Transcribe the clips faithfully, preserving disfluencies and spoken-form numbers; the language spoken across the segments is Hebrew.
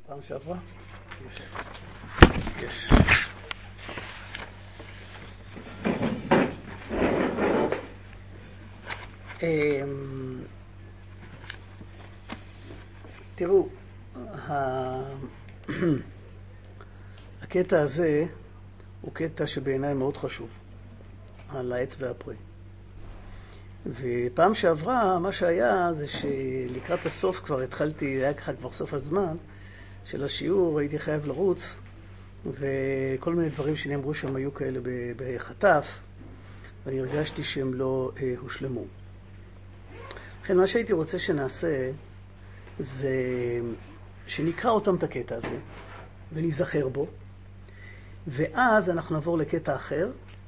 פעם שעברה? יש. יש. תראו, הקטע הזה הוא קטע שבעיניי מאוד חשוב, על העץ והפרי. ופעם שעברה, מה שהיה זה שלקראת הסוף כבר התחלתי, היה ככה כבר סוף הזמן של השיעור, הייתי חייב לרוץ, וכל מיני דברים שנאמרו שם היו כאלה בחטף, ואני הרגשתי שהם לא אה, הושלמו. לכן מה שהייתי רוצה שנעשה זה שנקרא אותם את הקטע הזה ונזכר בו, ואז אנחנו נעבור לקטע אחר,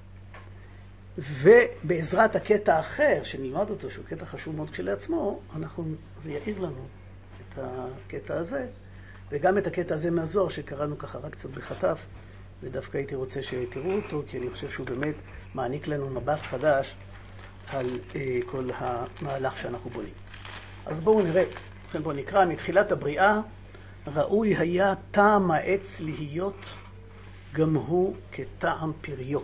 ובעזרת הקטע האחר שנלמד אותו, שהוא קטע חשוב מאוד כשלעצמו, אנחנו, זה יעיר לנו את הקטע הזה, וגם את הקטע הזה מהזוהר שקראנו ככה רק קצת בחטף, ודווקא הייתי רוצה שתראו אותו, כי אני חושב שהוא באמת מעניק לנו מבט חדש על אה, כל המהלך שאנחנו בונים. אז בואו נראה, לכן בואו נקרא, מתחילת הבריאה, ראוי היה טעם העץ להיות גם הוא כטעם פריו.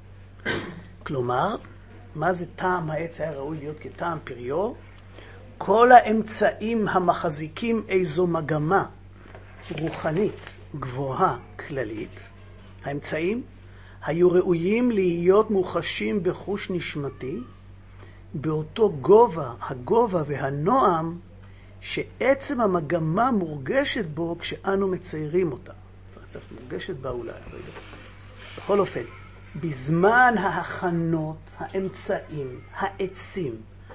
כלומר, מה זה טעם העץ היה ראוי להיות כטעם פריו? כל האמצעים המחזיקים איזו מגמה רוחנית גבוהה כללית, האמצעים היו ראויים להיות מוחשים בחוש נשמתי, באותו גובה, הגובה והנועם, שעצם המגמה מורגשת בו כשאנו מציירים אותה. צריך מורגשת בה אולי, לא יודע. בכל אופן, בזמן ההכנות, האמצעים, העצים,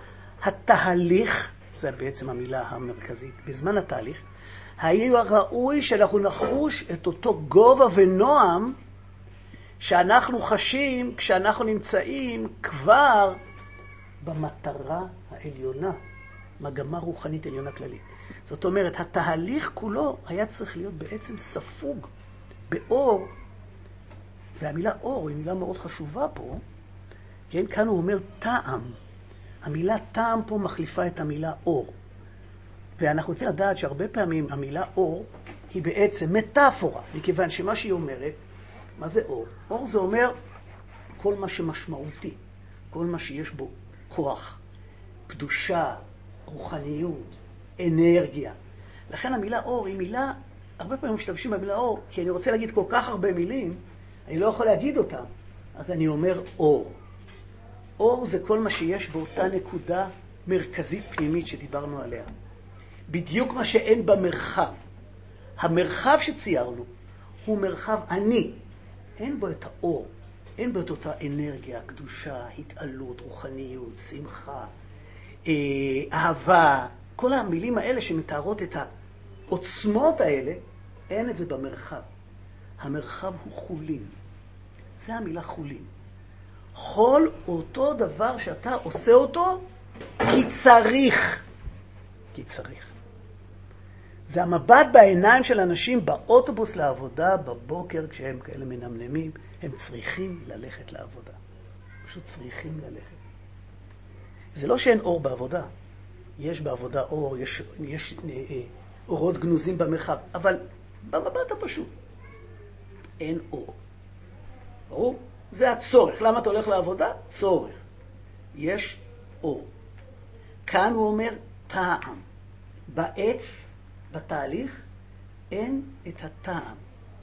התהליך, זה בעצם המילה המרכזית, בזמן התהליך, היה ראוי שאנחנו נחוש את אותו גובה ונועם שאנחנו חשים כשאנחנו נמצאים כבר במטרה העליונה, מגמה רוחנית עליונה כללית. זאת אומרת, התהליך כולו היה צריך להיות בעצם ספוג באור, והמילה אור היא מילה מאוד חשובה פה, כן? כאן הוא אומר טעם. המילה טעם פה מחליפה את המילה אור. ואנחנו צריכים לדעת שהרבה פעמים המילה אור היא בעצם מטאפורה, מכיוון שמה שהיא אומרת, מה זה אור? אור זה אומר כל מה שמשמעותי, כל מה שיש בו כוח, קדושה, רוחניות, אנרגיה. לכן המילה אור היא מילה, הרבה פעמים משתמשים במילה אור, כי אני רוצה להגיד כל כך הרבה מילים, אני לא יכול להגיד אותם, אז אני אומר אור. אור זה כל מה שיש באותה נקודה מרכזית פנימית שדיברנו עליה. בדיוק מה שאין במרחב. המרחב שציירנו הוא מרחב אני. אין בו את האור, אין בו את אותה אנרגיה, קדושה, התעלות, רוחניות, שמחה, אה, אהבה. כל המילים האלה שמתארות את העוצמות האלה, אין את זה במרחב. המרחב הוא חולין. זה המילה חולין. חול אותו דבר שאתה עושה אותו כי צריך. כי צריך. זה המבט בעיניים של אנשים באוטובוס לעבודה, בבוקר כשהם כאלה מנמנמים, הם צריכים ללכת לעבודה. פשוט צריכים ללכת. זה לא שאין אור בעבודה. יש בעבודה אור, יש, יש אה, אורות גנוזים במרחב, אבל במבט הפשוט אין אור. ברור? זה הצורך. למה אתה הולך לעבודה? צורך. יש אור. כאן הוא אומר טעם. בעץ, בתהליך, אין את הטעם.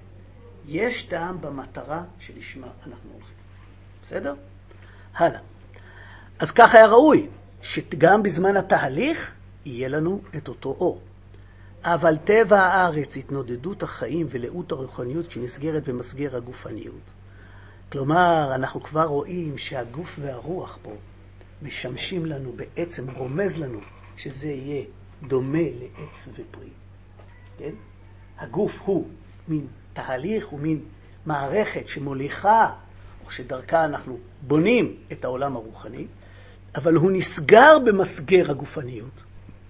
יש טעם במטרה שלשמה אנחנו הולכים. בסדר? הלאה. אז כך היה ראוי, שגם בזמן התהליך יהיה לנו את אותו אור. אבל טבע הארץ, התנודדות החיים ולאות הרוחניות שנסגרת במסגר הגופניות. כלומר, אנחנו כבר רואים שהגוף והרוח פה משמשים לנו, בעצם רומז לנו שזה יהיה דומה לעץ ופרי. כן? הגוף הוא מין תהליך, הוא מין מערכת שמוליכה, או שדרכה אנחנו בונים את העולם הרוחני, אבל הוא נסגר במסגר הגופניות.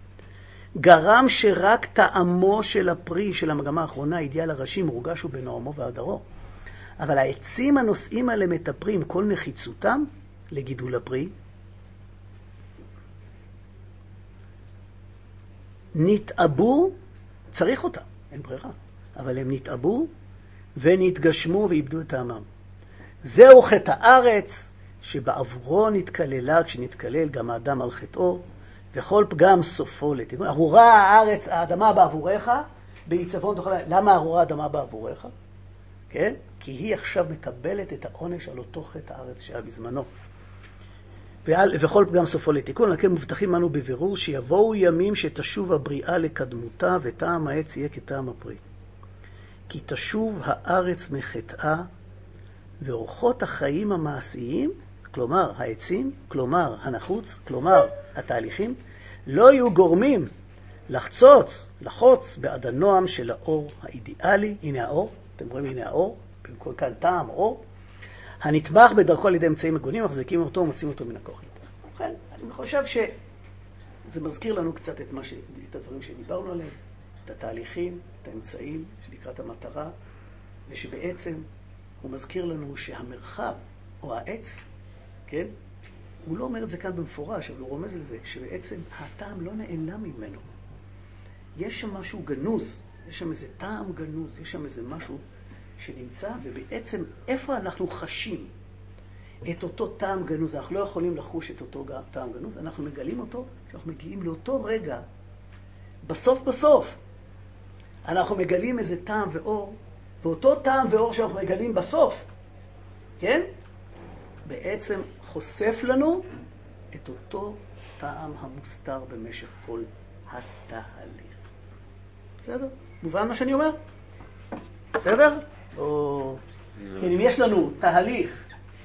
גרם שרק טעמו של הפרי של המגמה האחרונה, אידיאל הראשי, מורגש הוא בנועמו והדרו. אבל העצים הנושאים האלה מטפרים כל נחיצותם לגידול הפרי, נתאבו, צריך אותם. אין ברירה. אבל הם נתאבו ונתגשמו ואיבדו את טעמם. זהו חטא הארץ, שבעבורו נתקללה, כשנתקלל גם האדם על חטאו, וכל פגם סופו לתיקון. ארורה הארץ, האדמה בעבורך, בעיצבון תוכל... למה ארורה האדמה בעבורך? כן? כי היא עכשיו מקבלת את העונש על אותו חטא הארץ שהיה בזמנו. ועל, וכל פגם סופו לתיקון, לכן מובטחים אנו בבירור שיבואו ימים שתשוב הבריאה לקדמותה, וטעם העץ יהיה כטעם הפרי. כי תשוב הארץ מחטאה, ואורחות החיים המעשיים, כלומר העצים, כלומר הנחוץ, כלומר התהליכים, לא יהיו גורמים לחצוץ, לחוץ בעד הנועם של האור האידיאלי. הנה האור, אתם רואים, הנה האור, במקום כאן טעם, אור, הנתמך בדרכו על ידי אמצעים מגונים, מחזיקים אותו ומוצאים אותו מן הכוח. לכן, אני חושב שזה מזכיר לנו קצת את, מה ש... את הדברים שדיברנו עליהם, את התהליכים, את האמצעים שלקראת המטרה, ושבעצם הוא מזכיר לנו שהמרחב או העץ, כן, הוא לא אומר את זה כאן במפורש, אבל הוא רומז לזה, שבעצם הטעם לא נעלם ממנו. יש שם משהו גנוז, יש שם איזה טעם גנוז, יש שם איזה משהו שנמצא, ובעצם איפה אנחנו חשים את אותו טעם גנוז, אנחנו לא יכולים לחוש את אותו טעם גנוז, אנחנו מגלים אותו, כשאנחנו מגיעים לאותו רגע, בסוף בסוף, אנחנו מגלים איזה טעם ואור, ואותו טעם ואור שאנחנו מגלים בסוף, כן? בעצם חושף לנו את אותו טעם המוסתר במשך כל התהליך. בסדר? מובן מה שאני אומר? בסדר? או... כן, אם יש לנו תהליך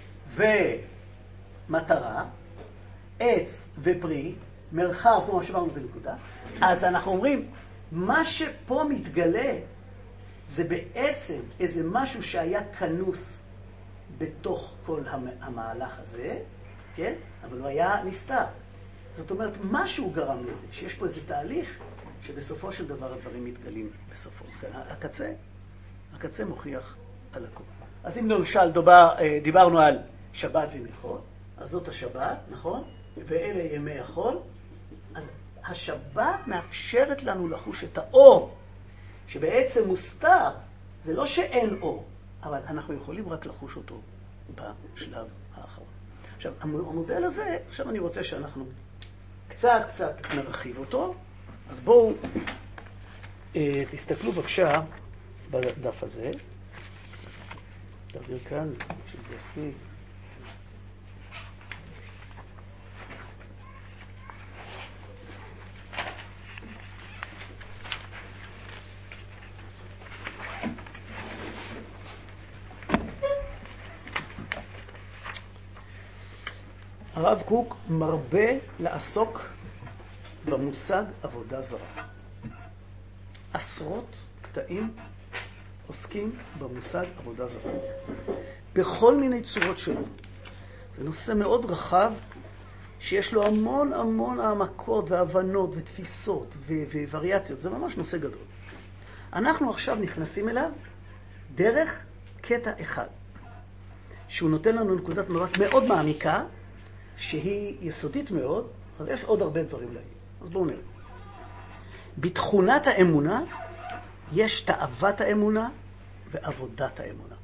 ומטרה, עץ ופרי, מרחב, כמו שאמרנו בנקודה, אז אנחנו אומרים, מה שפה מתגלה זה בעצם איזה משהו שהיה כנוס בתוך כל המהלך הזה, כן? אבל הוא היה נסתר. זאת אומרת, משהו גרם לזה, שיש פה איזה תהליך שבסופו של דבר הדברים מתגלים בסופו. הקצה, הקצה מוכיח על הכל. אז אם למשל דובר, דיברנו על שבת ומלכות, אז זאת השבת, נכון? ואלה ימי החול. אז השבת מאפשרת לנו לחוש את האור, שבעצם מוסתר. זה לא שאין אור, אבל אנחנו יכולים רק לחוש אותו בשלב האחרון. עכשיו, המודל הזה, עכשיו אני רוצה שאנחנו קצת קצת נרחיב אותו. אז בואו, אה, תסתכלו בבקשה בדף הזה. תעביר כאן, שזה יספיק. הרב קוק מרבה לעסוק במושג עבודה זרה. עשרות קטעים עוסקים במושג עבודה זרה. בכל מיני צורות שלו. זה נושא מאוד רחב, שיש לו המון המון העמקות והבנות ותפיסות ווריאציות. זה ממש נושא גדול. אנחנו עכשיו נכנסים אליו דרך קטע אחד, שהוא נותן לנו נקודת מבט מאוד מעמיקה, שהיא יסודית מאוד, אבל יש עוד הרבה דברים להגיד. אז בואו נראה. בתכונת האמונה יש תאוות האמונה ועבודת האמונה.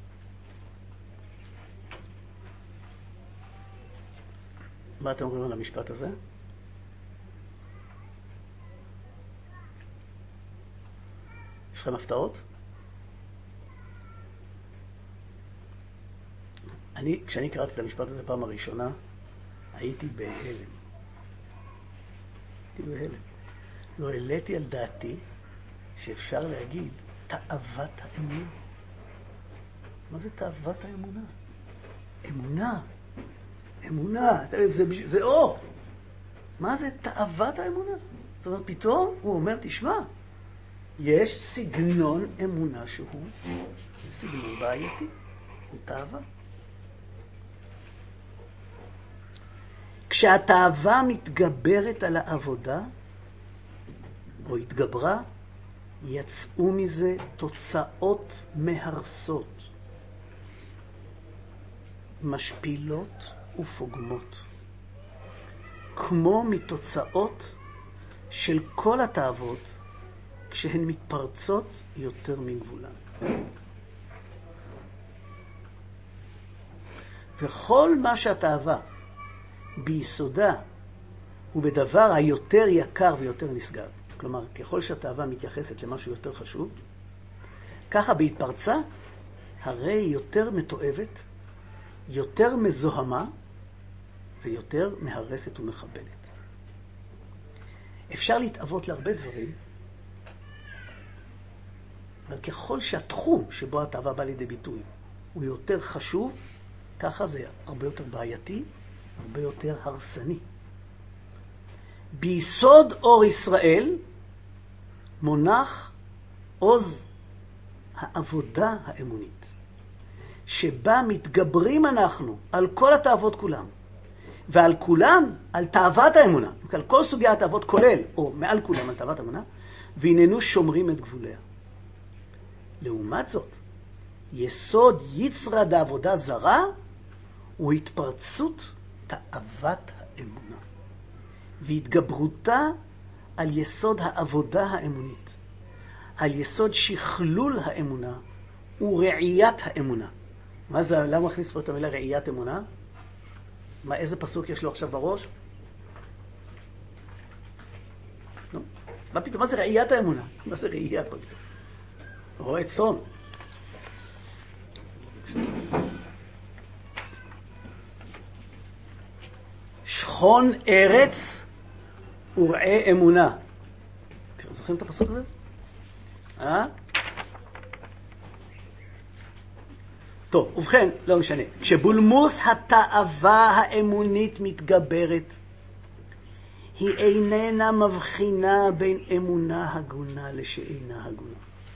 מה אתם אומרים על המשפט הזה? יש לכם הפתעות? אני, כשאני קראתי את המשפט הזה פעם הראשונה, הייתי בהלם. הייתי בהלם. לא העליתי על דעתי שאפשר להגיד תאוות האמונה. מה זה תאוות האמונה? אמונה. אמונה. זה, זה אור. מה זה תאוות האמונה? זאת אומרת, פתאום הוא אומר, תשמע, יש סגנון אמונה שהוא סגנון בעייתי. הוא תאווה. כשהתאווה מתגברת על העבודה, או התגברה, יצאו מזה תוצאות מהרסות, משפילות ופוגמות. כמו מתוצאות של כל התאוות כשהן מתפרצות יותר מגבולן. וכל מה שהתאווה ביסודה הוא בדבר היותר יקר ויותר נשגב. כלומר, ככל שהתאווה מתייחסת למשהו יותר חשוב, ככה בהתפרצה, הרי יותר מתועבת, יותר מזוהמה ויותר מהרסת ומחבלת. אפשר להתאבות להרבה דברים, אבל ככל שהתחום שבו התאווה בא לידי ביטוי הוא יותר חשוב, ככה זה הרבה יותר בעייתי, הרבה יותר הרסני. ביסוד אור ישראל מונח עוז העבודה האמונית, שבה מתגברים אנחנו על כל התאוות כולם, ועל כולם, על תאוות האמונה, על כל סוגי התאוות כולל, או מעל כולם על תאוות האמונה, והננו שומרים את גבוליה. לעומת זאת, יסוד יצרה דעבודה זרה הוא התפרצות תאוות האמונה, והתגברותה על יסוד העבודה האמונית, על יסוד שכלול האמונה ורעיית האמונה. מה זה, למה הכניס פה את המילה רעיית אמונה? מה, איזה פסוק יש לו עכשיו בראש? לא. מה פתאום, מה זה רעיית האמונה? מה זה רעייה פה? רואה צאן. שכון ארץ וראה אמונה. זוכרים את הפסוק הזה? אה? טוב, ובכן, לא משנה. כשבולמוס התאווה האמונית מתגברת, היא איננה מבחינה בין אמונה הגונה לשאינה הגונה.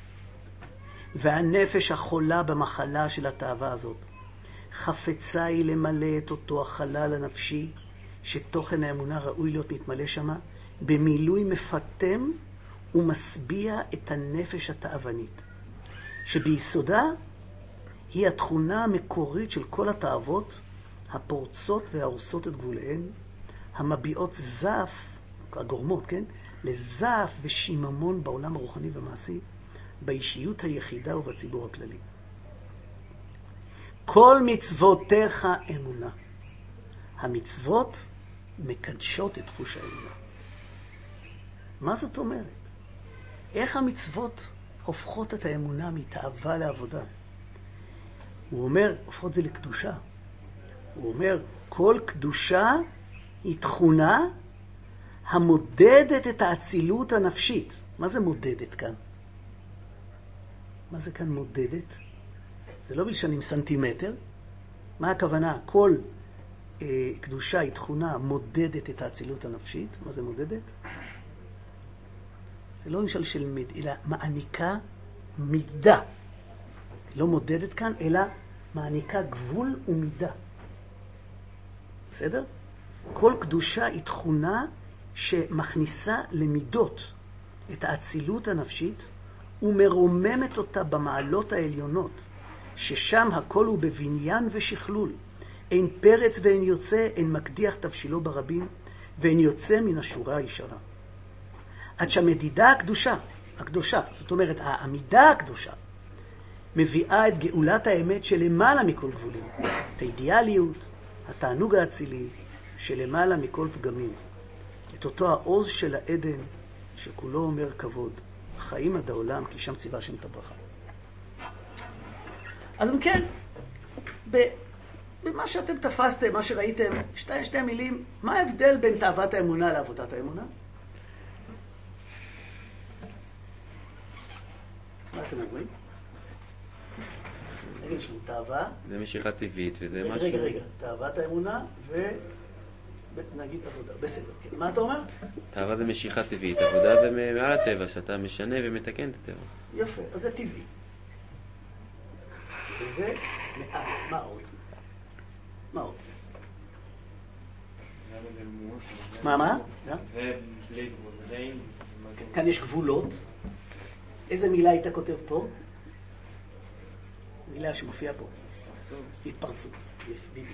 והנפש החולה במחלה של התאווה הזאת, חפצה היא למלא את אותו החלל הנפשי, שתוכן האמונה ראוי להיות מתמלא שמה, במילוי מפתם ומשביע את הנפש התאוונית, שביסודה היא התכונה המקורית של כל התאוות הפורצות וההורסות את גבוליהן, המביעות זף, הגורמות, כן? לזף ושיממון בעולם הרוחני והמעשי, באישיות היחידה ובציבור הכללי. כל מצוותיך אמונה. המצוות מקדשות את חוש האמונה. מה זאת אומרת? איך המצוות הופכות את האמונה מתאווה לעבודה? הוא אומר, הופכות זה לקדושה. הוא אומר, כל קדושה היא תכונה המודדת את האצילות הנפשית. מה זה מודדת כאן? מה זה כאן מודדת? זה לא בלשנים סנטימטר. מה הכוונה? כל אה, קדושה היא תכונה מודדת את האצילות הנפשית. מה זה מודדת? זה לא נשאל של מד, אלא מעניקה מידה. לא מודדת כאן, אלא מעניקה גבול ומידה. בסדר? כל קדושה היא תכונה שמכניסה למידות את האצילות הנפשית ומרוממת אותה במעלות העליונות, ששם הכל הוא בבניין ושכלול. אין פרץ ואין יוצא, אין מקדיח תבשילו ברבים, ואין יוצא מן השורה הישרה. עד שהמדידה הקדושה, הקדושה, זאת אומרת, העמידה הקדושה, מביאה את גאולת האמת שלמעלה מכל גבולים, את האידיאליות, התענוג האצילי, שלמעלה מכל פגמים, את אותו העוז של העדן, שכולו אומר כבוד, חיים עד העולם, כי שם ציווה שם את הברכה. אז אם כן, במה שאתם תפסתם, מה שראיתם, שתי, שתי מילים, מה ההבדל בין תאוות האמונה לעבודת האמונה? מה אתם אומרים? רגע, יש לנו תאווה. זה משיכה טבעית וזה רגע, משהו... רגע, רגע, תאוות האמונה ונגיד עבודה. בסדר, כן. מה אתה אומר? תאווה זה משיכה טבעית, עבודה זה מעל הטבע, שאתה משנה ומתקן את הטבע. יפה, אז זה טבעי. וזה מעל, מה עוד? מה עוד? מה, מה? זה בלי גבול, זה עם... כאן יש גבולות. איזה מילה היית כותב פה? מילה שמופיעה פה. התפרצות. בדיוק.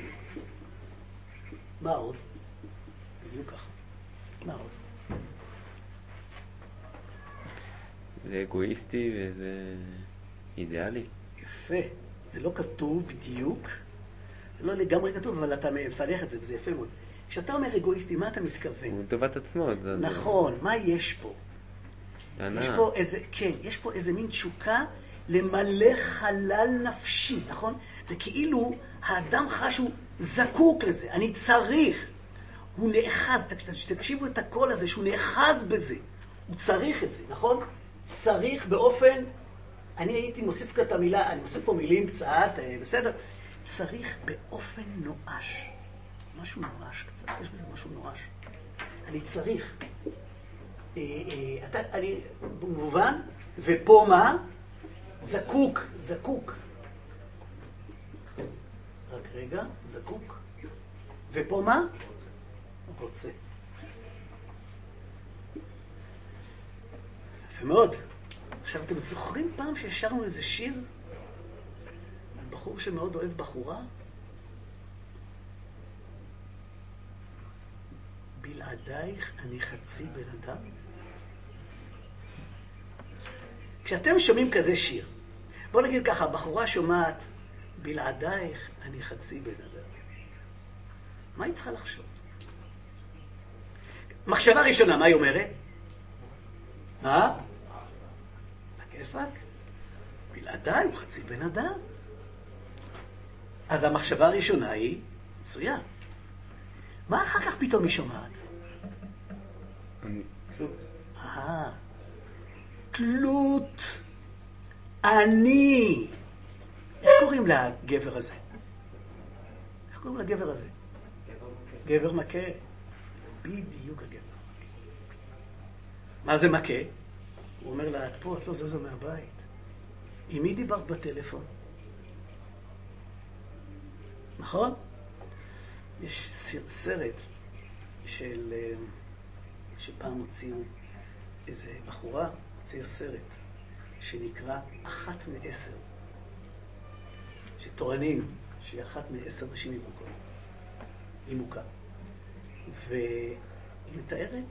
מה עוד? בדיוק ככה. מה עוד? זה אגואיסטי וזה אידיאלי. יפה. זה לא כתוב בדיוק, זה לא לגמרי כתוב, אבל אתה מפלח את זה, וזה יפה מאוד. כשאתה אומר אגואיסטי, מה אתה מתכוון? הוא לטובת עצמו. זה נכון, מה יש פה? טענה. יש פה איזה, כן, יש פה איזה מין תשוקה למלא חלל נפשי, נכון? זה כאילו האדם חש שהוא זקוק לזה, אני צריך. הוא נאחז, תקשיבו את הקול הזה, שהוא נאחז בזה. הוא צריך את זה, נכון? צריך באופן, אני הייתי מוסיף כאן את המילה, אני מוסיף פה מילים קצת, בסדר? צריך באופן נואש. משהו נואש קצת, יש בזה משהו נואש. אני צריך. אה, אה, אתה, אני, במובן, ופה מה? זקוק, זקוק. רק רגע, זקוק. ופה מה? רוצה. יפה מאוד. עכשיו, אתם זוכרים פעם ששרנו איזה שיר על בחור שמאוד אוהב בחורה? בלעדייך אני חצי בן אדם. כשאתם שומעים כזה שיר, בואו נגיד ככה, בחורה שומעת בלעדייך אני חצי בן אדם. מה היא צריכה לחשוב? מחשבה ראשונה, מה היא אומרת? מה? בכיפק? בלעדיי הוא חצי בן אדם. אז המחשבה הראשונה היא מצוין. מה אחר כך פתאום היא שומעת? אה, תלות. אני. איך קוראים לגבר הזה? איך קוראים לגבר הזה? גבר מכה. זה בדיוק הגבר. מה זה מכה? הוא אומר לה, את פה, את לא זזו מהבית. עם מי דיברת בטלפון? נכון? יש סרט של, שפעם הוציאו איזה בחורה, הוציאה סרט שנקרא אחת מעשר, שטוענים שהיא אחת מעשר נשים ימוקות, ימוקה. והיא מתארת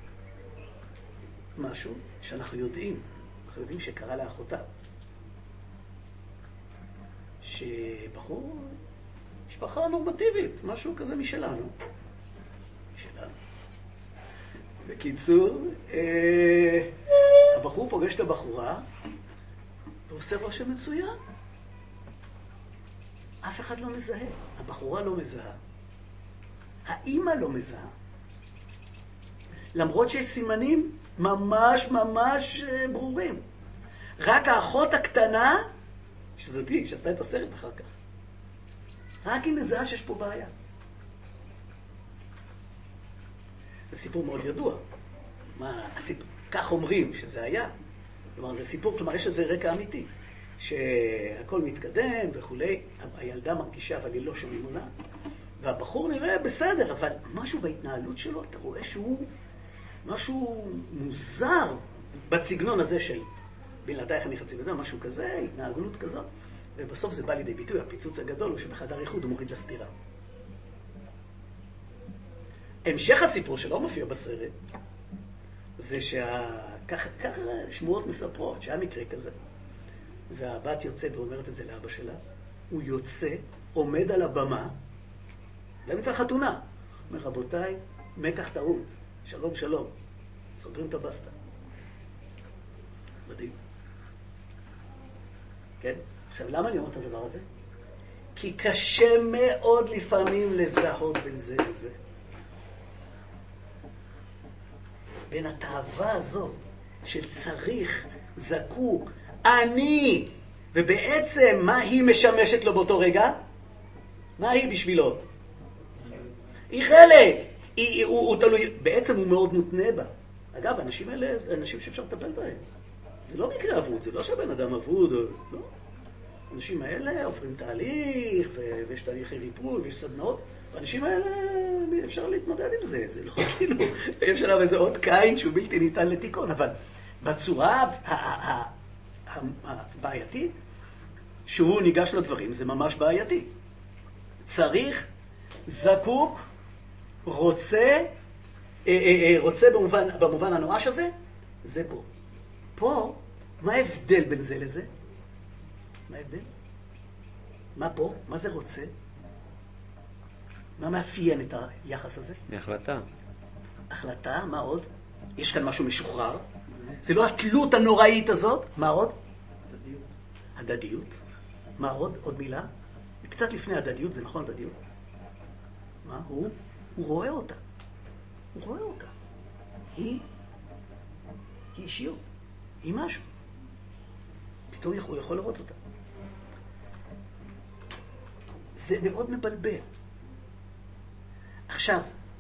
משהו שאנחנו יודעים, אנחנו יודעים שקרה לאחותה, שבחור, משפחה נורמטיבית, משהו כזה משלנו. משלנו. בקיצור, אה, הבחור פוגש את הבחורה, ועושה רושם מצוין. אף אחד לא מזהה. הבחורה לא מזהה. האמא לא מזהה. למרות שיש סימנים ממש ממש ברורים. רק האחות הקטנה, שזאתי, שעשתה את הסרט אחר כך, רק היא מזהה שיש פה בעיה. זה סיפור מאוד ידוע. מה, הסיפור, כך אומרים שזה היה. כלומר, זה סיפור, כלומר, יש איזה רקע אמיתי. שהכל מתקדם וכולי, הילדה מרגישה, אבל היא לא שמימונה. והבחור נראה בסדר, אבל משהו בהתנהלות שלו, אתה רואה שהוא משהו מוזר בסגנון הזה של בלעדייך אני חצי בן אדם, משהו כזה, התנהגות כזאת. ובסוף זה בא לידי ביטוי, הפיצוץ הגדול הוא שבחדר איחוד הוא מוריד לסתירה. המשך הסיפור שלא מופיע בסרט, זה שככה שמועות מספרות, שהיה מקרה כזה. והבת יוצאת ואומרת את זה לאבא שלה, הוא יוצא, עומד על הבמה, באמצע חתונה. אומר, רבותיי, מקח טעות, שלום שלום, סוגרים את הבסטה. מדהים. כן? עכשיו, למה אני אומר את הדבר הזה? כי קשה מאוד לפעמים לזהות בין זה לזה. בין התאווה הזאת של צריך, זקוק, אני, ובעצם מה היא משמשת לו באותו רגע? מה היא בשבילו? היא חלק. היא, הוא, הוא תלוי, בעצם הוא מאוד מותנה בה. אגב, האנשים האלה, זה אנשים שאפשר לטפל בהם. זה לא מקרה אבוד, זה לא שבן אדם אבוד, לא. האנשים האלה עוברים תהליך, ויש תהליכי ריפוי, ויש סדנאות, והאנשים האלה, אפשר להתמודד עם זה, זה לא כאילו, יש עליו איזה עוד קין שהוא בלתי ניתן לתיקון, אבל בצורה הבעייתית, שהוא ניגש לדברים, זה ממש בעייתי. צריך, זקוק, רוצה, רוצה במובן, במובן הנואש הזה, זה פה. פה, מה ההבדל בין זה לזה? מה ההבדל? מה פה? מה זה רוצה? מה מאפיין את היחס הזה? החלטה. החלטה, מה עוד? יש כאן משהו משוחרר. זה לא התלות הנוראית הזאת. מה עוד? הדדיות. הדדיות. מה עוד? עוד מילה? קצת לפני הדדיות, זה נכון הדדיות? מה? הוא? הוא רואה אותה. הוא רואה אותה. היא, היא אישיות. היא משהו. פתאום הוא יכול לראות אותה. זה מאוד מבלבל. עכשיו,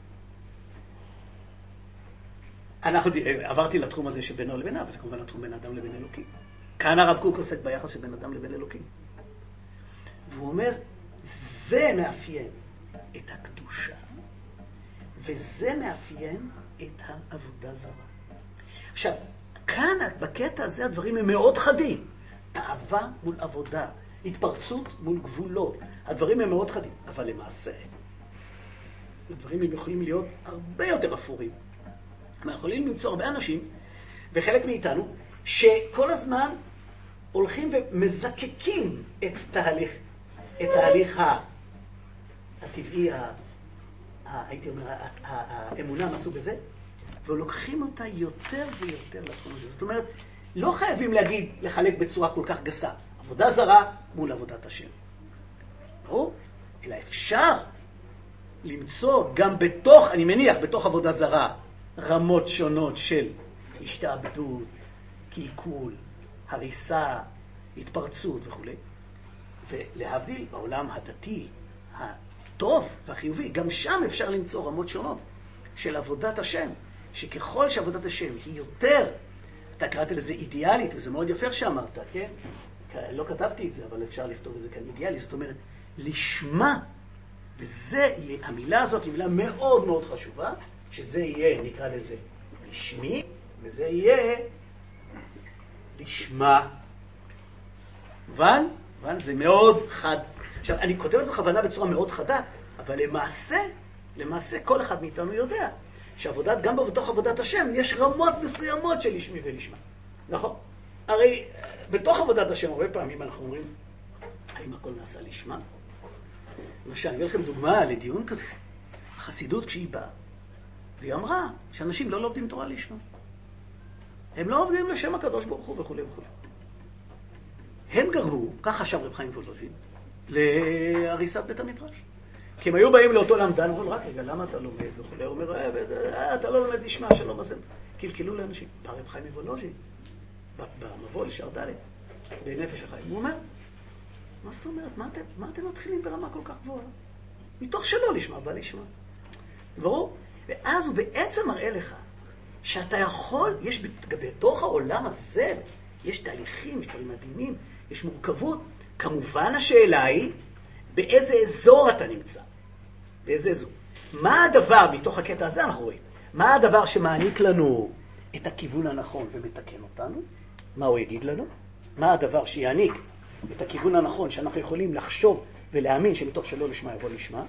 אנחנו, עברתי לתחום הזה שבינו לבינה, וזה כמובן התחום בין אדם לבין אלוקים. כאן הרב קוק עוסק ביחס שבין אדם לבין אלוקים. והוא אומר, זה מאפיין את הקדושה, וזה מאפיין את העבודה זרה. עכשיו, כאן בקטע הזה הדברים הם מאוד חדים. תאווה מול עבודה, התפרצות מול גבולות. הדברים הם מאוד חדים, אבל למעשה, הדברים הם יכולים להיות הרבה יותר אפורים. אנחנו יכולים למצוא הרבה אנשים, וחלק מאיתנו, שכל הזמן הולכים ומזקקים את תהליך, את תהליך הטבעי, הייתי אומר, האמונה מסוג בזה, ולוקחים אותה יותר ויותר לתחום הזה. זאת אומרת, לא חייבים להגיד, לחלק בצורה כל כך גסה. עבודה זרה מול עבודת השם. ברור? אלא אפשר למצוא גם בתוך, אני מניח, בתוך עבודה זרה, רמות שונות של השתעבדות, קלקול, הריסה, התפרצות וכו'. ולהבדיל בעולם הדתי, הטוב והחיובי, גם שם אפשר למצוא רמות שונות של עבודת השם, שככל שעבודת השם היא יותר, אתה קראת לזה אידיאלית, וזה מאוד יפה שאמרת, כן? לא כתבתי את זה, אבל אפשר לכתוב את זה כאן אידיאלי, זאת אומרת, לשמה, וזה, המילה הזאת היא מילה מאוד מאוד חשובה, שזה יהיה, נקרא לזה, לשמי, וזה יהיה לשמה. מובן? מובן? זה מאוד חד. עכשיו, אני כותב את זה בכוונה בצורה מאוד חדה, אבל למעשה, למעשה כל אחד מאיתנו יודע שעבודת, גם בתוך עבודת השם, יש רמות מסוימות של לשמי ולשמה. נכון? הרי בתוך עבודת השם, הרבה פעמים אנחנו אומרים, האם הכל נעשה לשמה? למשל, אני אביא לכם דוגמה לדיון כזה. החסידות כשהיא באה, והיא אמרה שאנשים לא לומדים תורה לשמה. הם לא עובדים לשם הקדוש ברוך הוא וכו' וכו'. הם גרמו, כך חשב רב חיים וולוז'ין, להריסת בית המדרש. כי הם היו באים לאותו למדן, ואומרים, רק רגע, למה אתה לומד וכו'? הוא אומר, אה, אתה לא לומד לשמה, שלום עשם. קלקלו לאנשים. בא רב חיים וולוז'ין, במבוא לשער ד' בנפש החיים, הוא אומר, מה זאת אומרת? מה אתם, מה אתם מתחילים ברמה כל כך גבוהה? מתוך שלא לשמה, בא לשמה. ברור? ואז הוא בעצם מראה לך שאתה יכול, יש בתוך העולם הזה, יש תהליכים, יש דברים מדהימים, יש מורכבות. כמובן השאלה היא, באיזה אזור אתה נמצא? באיזה אזור? מה הדבר, מתוך הקטע הזה אנחנו רואים, מה הדבר שמעניק לנו את הכיוון הנכון ומתקן אותנו? מה הוא יגיד לנו? מה הדבר שיעניק את הכיוון הנכון שאנחנו יכולים לחשוב ולהאמין שמתוך שלא לשמה יבוא לשמה?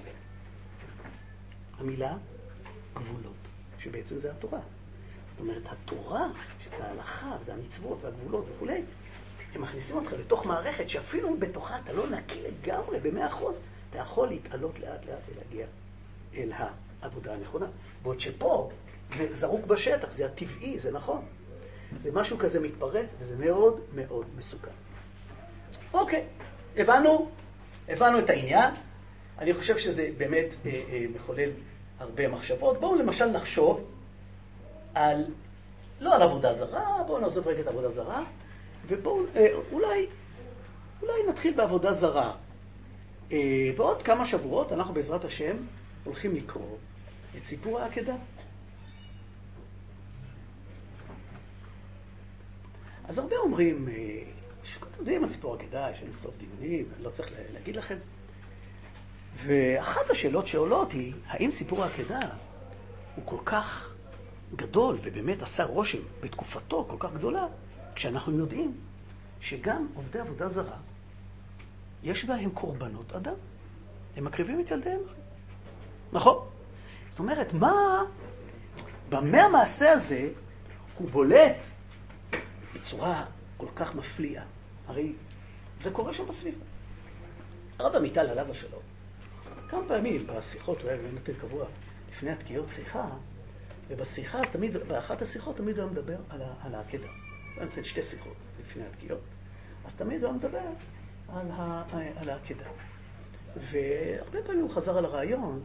המילה גבולות, שבעצם זה התורה. זאת אומרת, התורה, שזה ההלכה, זה המצוות והגבולות וכו', הם מכניסים אותך לתוך מערכת שאפילו בתוכה אתה לא נקי לגמרי, במאה אחוז, אתה יכול להתעלות לאט לאט ולהגיע אל העבודה הנכונה. בעוד שפה זה זרוק בשטח, זה הטבעי, זה נכון. זה משהו כזה מתפרץ, וזה מאוד מאוד מסוכן. אוקיי, הבנו, הבנו את העניין. אני חושב שזה באמת אה, אה, מחולל הרבה מחשבות. בואו למשל נחשוב על, לא על עבודה זרה, בואו נעזוב רגע את עבודה זרה, ובואו, אה, אולי, אולי נתחיל בעבודה זרה. אה, בעוד כמה שבועות אנחנו בעזרת השם הולכים לקרוא את סיפור העקדה. אז הרבה אומרים, שאתם יודעים על סיפור העקדה, יש אין סוף דיונים, אני לא צריך להגיד לכם. ואחת השאלות שעולות היא, האם סיפור העקדה הוא כל כך גדול ובאמת עשה רושם בתקופתו כל כך גדולה, כשאנחנו יודעים שגם עובדי עבודה זרה, יש בהם קורבנות אדם. הם מקריבים את ילדיהם. נכון? זאת אומרת, מה, במה המעשה הזה הוא בולט בצורה כל כך מפליאה. הרי זה קורה שם בסביבה. הרב עמיטל עליו השלום. כמה פעמים בשיחות, הוא היה נותן קבוע לפני התקיעות שיחה, ובשיחה, תמיד, באחת השיחות תמיד הוא היה מדבר על, על העקדה. הוא היה נותן שתי שיחות לפני התקיעות. אז תמיד הוא היה מדבר על, ה, על העקדה. והרבה פעמים הוא חזר על הרעיון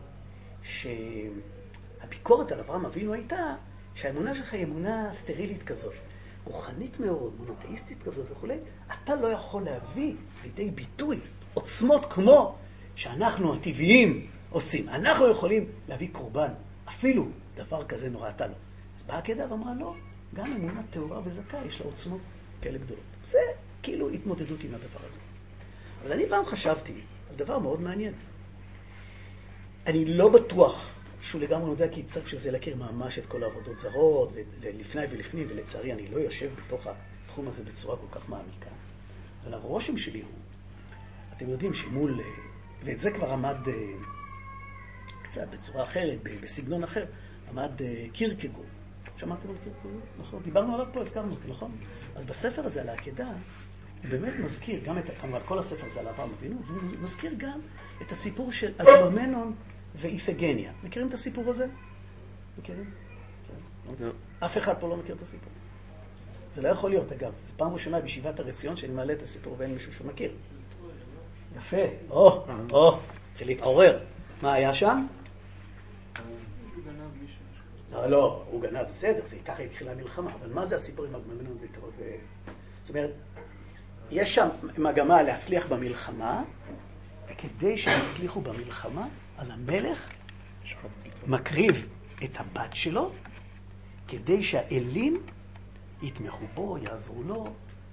שהביקורת על אברהם אבינו הייתה שהאמונה שלך היא אמונה סטרילית כזאת, רוחנית מאוד, מונותאיסטית כזאת וכו'. אתה לא יכול להביא לידי ביטוי עוצמות כמו שאנחנו הטבעיים עושים. אנחנו יכולים להביא קורבן, אפילו דבר כזה נורא אתה לא. אז באה העקדה ואמרה לא, גם אמונה טהורה וזכה יש לה עוצמות כאלה גדולות. זה כאילו התמודדות עם הדבר הזה. אבל אני פעם חשבתי על דבר מאוד מעניין. אני לא בטוח שהוא לגמרי יודע כי צריך שזה להכיר ממש את כל העבודות זרות, ולפני ולפנים, ולצערי אני לא יושב בתוך התחום הזה בצורה כל כך מעמיקה. אבל הרושם שלי הוא, אתם יודעים שמול, ואת זה כבר עמד קצת בצורה אחרת, בסגנון אחר, עמד קירקגור. שמעתם על קירקגור? נכון? דיברנו עליו פה, הזכרנו אותי, נכון? אז בספר הזה על העקדה, הוא באמת מזכיר גם את, כמובן כל הספר הזה על אברהם אבינו, והוא מזכיר גם את הסיפור של אגממנון ואיפגניה. מכירים את הסיפור הזה? מכירים? כן. לא. אף אחד פה לא מכיר את הסיפור. זה לא יכול להיות, אגב. זו פעם ראשונה בישיבת הר ציון שאני מעלה את הסיפור ואין מישהו שמכיר. יפה. או, או, התחיל להתעורר. מה היה שם? לא, לא, הוא גנב, בסדר, זה ככה התחילה המלחמה. אבל מה זה הסיפור עם אגממנון ואיפגניה? זאת אומרת, יש שם מגמה להצליח במלחמה, וכדי שהם יצליחו במלחמה, אז המלך מקריב את הבת שלו, כדי שהאלים יתמכו בו, יעזרו לו,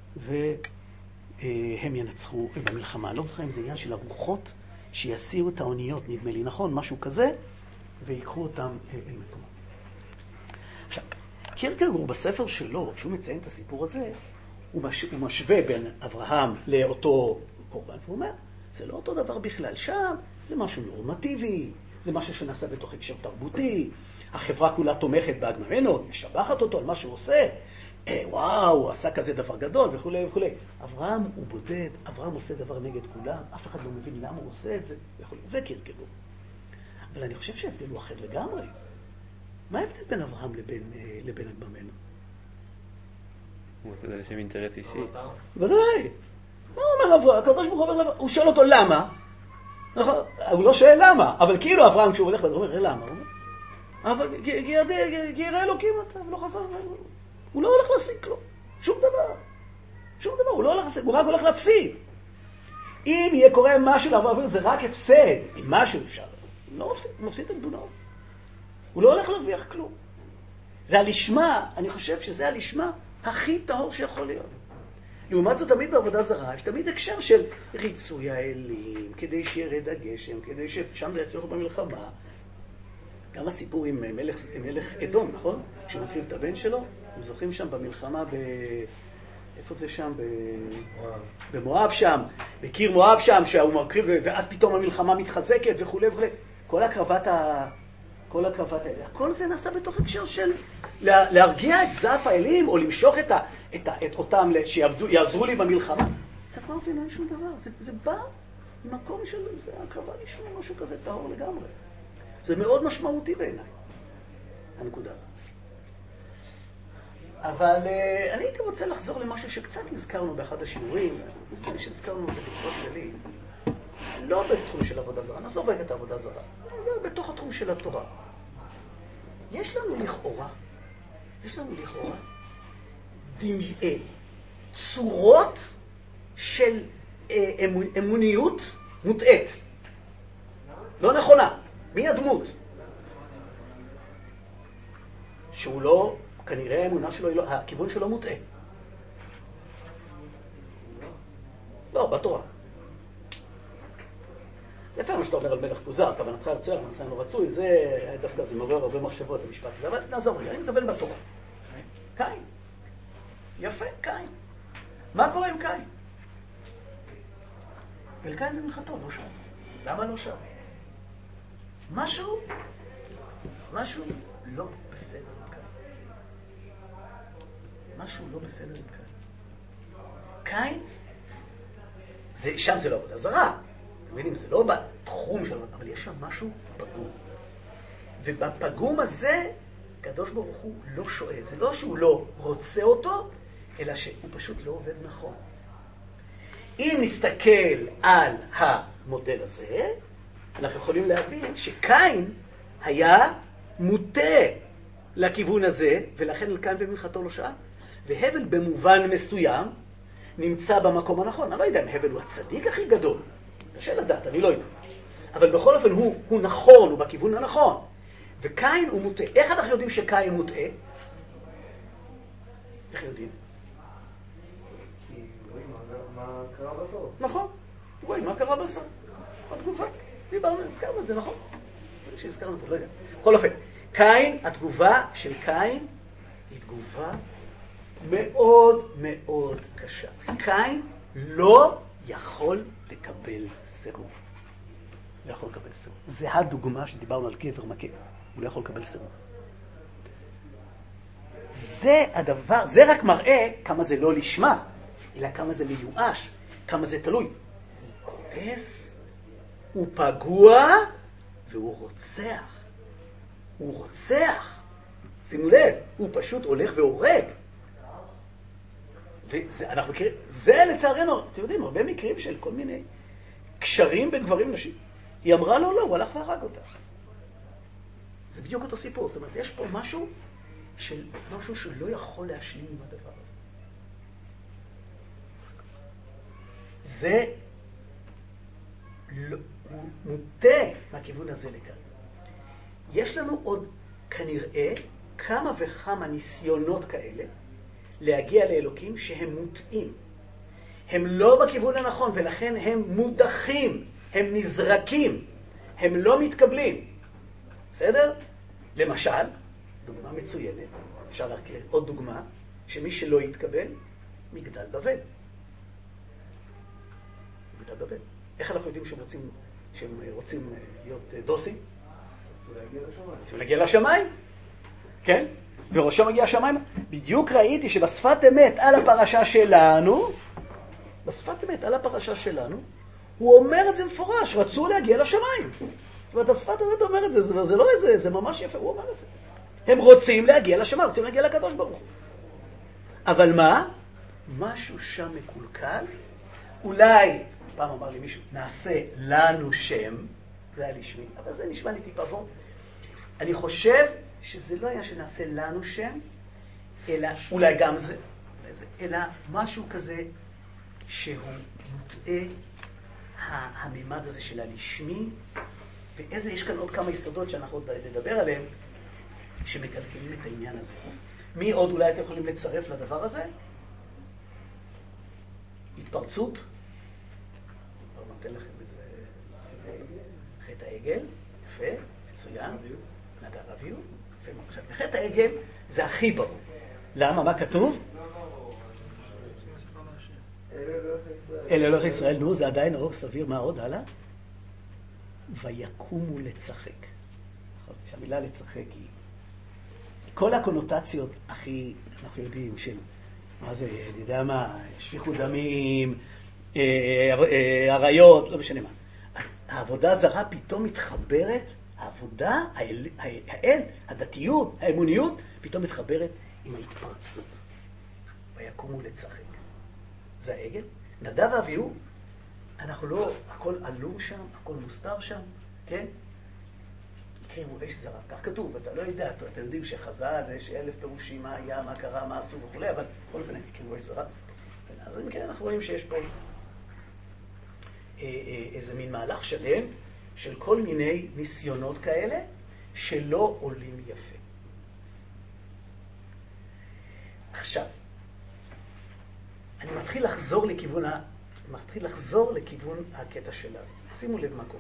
והם ינצחו במלחמה. לא זוכר אם זה עניין של הרוחות, שיסיעו את האוניות, נדמה לי, נכון, משהו כזה, ויקחו אותם אל מקומם. עכשיו, קירקגור בספר שלו, כשהוא מציין את הסיפור הזה, הוא, מש... הוא משווה בין אברהם לאותו קורבן, והוא אומר, זה לא אותו דבר בכלל. שם זה משהו נורמטיבי, זה משהו שנעשה בתוך הקשר תרבותי, החברה כולה תומכת באגממנון, משבחת אותו על מה שהוא עושה, אה, וואו, הוא עשה כזה דבר גדול וכו' וכו'. אברהם הוא בודד, אברהם עושה דבר נגד כולם, אף אחד לא מבין למה הוא עושה את זה וכו'. זה קירקגור. אבל אני חושב שההבדל הוא אחר לגמרי. מה ההבדל בין אברהם לבין, לבין אגממנון? הוא עושה את זה לשם אינטרס אישי. ודאי. מה הוא אומר אברהם? הקדוש ברוך הוא אומר, הוא שואל אותו למה? נכון? הוא לא שואל למה, אבל כאילו אברהם כשהוא הולך, הוא אומר, למה? הוא אומר, אבל כי יראה אלוקים אתה, ולא חסר, הוא לא הולך להשיג כלום. שום דבר. שום דבר, הוא לא הולך להשיג, הוא רק הולך להפסיד. אם יהיה קורה משהו לאברהם, זה רק הפסד. אם משהו אפשר, הוא לא מפסיד, הוא מפסיד את בנו. הוא לא הולך להרוויח כלום. זה הלשמה, אני חושב שזה הלשמה הכי טהור שיכול להיות. לעומת זאת, תמיד בעבודה זרה, יש תמיד הקשר של ריצוי האלים, כדי שירד הגשם, כדי ששם זה יצליחו במלחמה. גם הסיפור עם מלך, עם מלך אדום, נכון? כשהוא מקריב את הבן שלו, הם זוכרים שם במלחמה ב... איפה זה שם? ב... במואב שם, בקיר מואב שם, שהוא מקריב, ואז פתאום המלחמה מתחזקת וכו' וכו'. כל הקרבת ה... כל הקרבת האלה. הכל זה נעשה בתוך הקשר של לה, להרגיע את זף האלים, או למשוך את, ה, את, ה, את אותם שיעזרו לי במלחמה. זה כבר אבינו, אין שום דבר. זה, זה בא ממקום של... זה הקרבה לשמוע משהו כזה טהור לגמרי. זה מאוד משמעותי בעיניי, הנקודה הזאת. אבל uh, אני הייתי רוצה לחזור למשהו שקצת הזכרנו באחד השיעורים, כדי שהזכרנו את זה בצורה שלי, לא בתחום של עבודה זרה, נעזוב רגע את העבודה זרה, אבל בתוך התחום של התורה. יש לנו לכאורה, יש לנו לכאורה דמי, צורות של אה, אמונ, אמוניות מוטעת, לא נכונה. מי הדמות? שהוא לא, כנראה האמונה שלו, לא, הכיוון שלו מוטעה. לא, בתורה. זה יפה מה שאתה אומר על מלך כוזר, כוונתך רצוי, כוונתך לא רצוי, זה דווקא זה מעורר הרבה מחשבות במשפט הזה, אבל נעזוב רגע, אני מדבר בתורה. קין. יפה, קין. מה קורה עם קין? אל קין במלחתו, לא שם. למה לא שם? משהו, משהו לא בסדר עם קין. משהו לא בסדר עם קין. קין, זה, שם זה לא עבודה זרה. אתם מבינים, זה לא בתחום שלו, אבל יש שם משהו פגום. ובפגום הזה, הקדוש ברוך הוא לא שואל. זה לא שהוא לא רוצה אותו, אלא שהוא פשוט לא עובד נכון. אם נסתכל על המודל הזה, אנחנו יכולים להבין שקין היה מוטה לכיוון הזה, ולכן על קין ומנחתו לא שאל. והבל במובן מסוים נמצא במקום הנכון. אני לא יודע אם הבל הוא הצדיק הכי גדול. קשה לדעת, אני לא יודע. אבל בכל אופן הוא, הוא נכון, הוא בכיוון הנכון. וקין הוא מוטה. איך אנחנו יודעים שקין מוטה? איך יודעים? כי רואים מה קרה בסוף. נכון. רואים מה קרה בסוף. התגובה. דיברנו, הזכרנו את זה, נכון? שהזכרנו פה, לא יודע. בכל אופן, קין, התגובה של קין היא תגובה מאוד מאוד קשה. קין לא יכול לקבל סירוב. לא יכול לקבל סירוב. זה הדוגמה שדיברנו על גבר מכה. הוא לא יכול לקבל סירוב. זה הדבר, זה רק מראה כמה זה לא לשמה, אלא כמה זה מיואש, כמה זה תלוי. הוא כועס, הוא פגוע, והוא רוצח. הוא רוצח. שימו לב, הוא פשוט הולך והורג. וזה, אנחנו מכירים, זה לצערנו, אתם יודעים, הרבה מקרים של כל מיני קשרים בין גברים ונשים. היא אמרה לו, לא, הוא הלך והרג אותה. זה בדיוק אותו סיפור. זאת אומרת, יש פה משהו של משהו שלא יכול להשלים עם הדבר הזה. זה לא, הוא מוטה מהכיוון הזה לכאן. יש לנו עוד כנראה כמה וכמה ניסיונות כאלה להגיע לאלוקים שהם מוטעים. הם לא בכיוון הנכון, ולכן הם מודחים, הם נזרקים, הם לא מתקבלים. בסדר? למשל, דוגמה מצוינת, אפשר להקריא עוד דוגמה, שמי שלא יתקבל, מגדל בבל. מגדל בבל. איך אנחנו יודעים שהם רוצים, שהם רוצים להיות דוסים? רוצים להגיע לשמיים. כן? וראשו מגיע השמיים. בדיוק ראיתי שבשפת אמת על הפרשה שלנו, בשפת אמת על הפרשה שלנו, הוא אומר את זה מפורש, רצו להגיע לשמיים. זאת אומרת, השפת אמת אומר את זה, זה, זה לא איזה, זה ממש יפה, הוא אומר את זה. הם רוצים להגיע לשמיים, רוצים להגיע לקדוש ברוך הוא. אבל מה? משהו שם מקולקל. אולי, פעם אמר לי מישהו, נעשה לנו שם, זה היה לי שמי, אבל זה נשמע לי טיפה בו. אני חושב שזה לא היה שנעשה לנו שם, אלא, אולי גם זה, אלא משהו כזה שהוא מוטעה הממד הזה של הלשמי, ואיזה, יש כאן עוד כמה יסודות שאנחנו עוד נדבר עליהם, שמקלקלים את העניין הזה. מי עוד אולי אתם יכולים לצרף לדבר הזה? התפרצות. כבר נותן לכם איזה חטא העגל, יפה, מצוין. נגע רביות, יפה. עכשיו, חטא העגל זה הכי ברור. למה? מה כתוב? אלה אלוהי ישראל, נו, זה עדיין הרוב סביר. מה עוד? הלאה? ויקומו לצחק. שהמילה לצחק היא כל הקונוטציות הכי, אנחנו יודעים, של מה זה, אני יודע מה, שפיכות דמים, עריות, לא משנה מה. אז העבודה זרה פתאום מתחברת, העבודה, האל, האל, הדתיות, האמוניות, פתאום מתחברת עם ההתפרצות. ויקומו לצחק. זה העגל. נדב ואביהו, אנחנו לא, הכל עלום שם, הכל מוסתר שם, כן? הקריבו אש זרה, כך כתוב, אתה לא יודע, אתם יודעים שחז"ל ויש אלף פירושים מה היה, מה קרה, מה עשו וכו', אבל בכל אופן הקריבו אש זרה. אז אם כן, אנחנו רואים שיש פה איזה מין מהלך שלם של כל מיני ניסיונות כאלה שלא עולים יפה. עכשיו, אני מתחיל לחזור לכיוון, ה... מתחיל לחזור לכיוון הקטע שלנו. שימו לב מה קורה.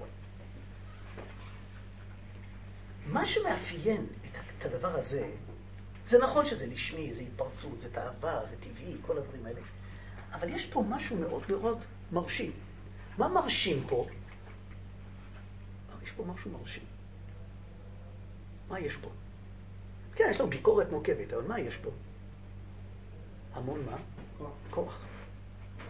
מה שמאפיין את הדבר הזה, זה נכון שזה לשמי, זה התפרצות, זה תאווה, זה טבעי, כל הדברים האלה. אבל יש פה משהו מאוד מאוד מרשים. מה מרשים פה? יש פה משהו מרשים. מה יש פה? כן, יש לו ביקורת מורכבת, אבל מה יש פה? המון מה? כוח. כוח.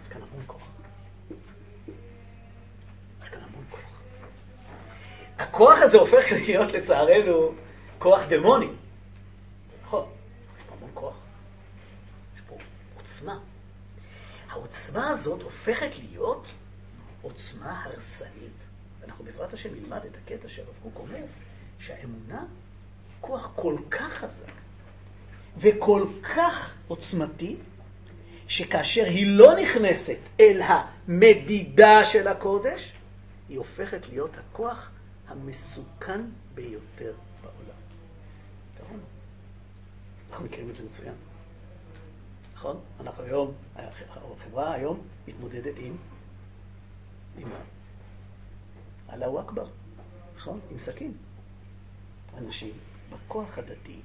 הכוח הזה הופך להיות לצערנו כוח דמוני. זה נכון, יש פה המון כוח. יש פה עוצמה. העוצמה הזאת הופכת להיות עוצמה הרסנית. ואנחנו בעזרת השם נלמד את הקטע שהרב קוק אומר, שהאמונה היא כוח כל כך חזק וכל כך עוצמתי, שכאשר היא לא נכנסת אל המדידה של הקודש, היא הופכת להיות הכוח המסוכן ביותר בעולם. נכון? אנחנו מכירים את זה מצוין. נכון? אנחנו היום, החברה היום מתמודדת עם, עם מה? אללהו אכבר. נכון? עם סכין. אנשים בכוח הדתי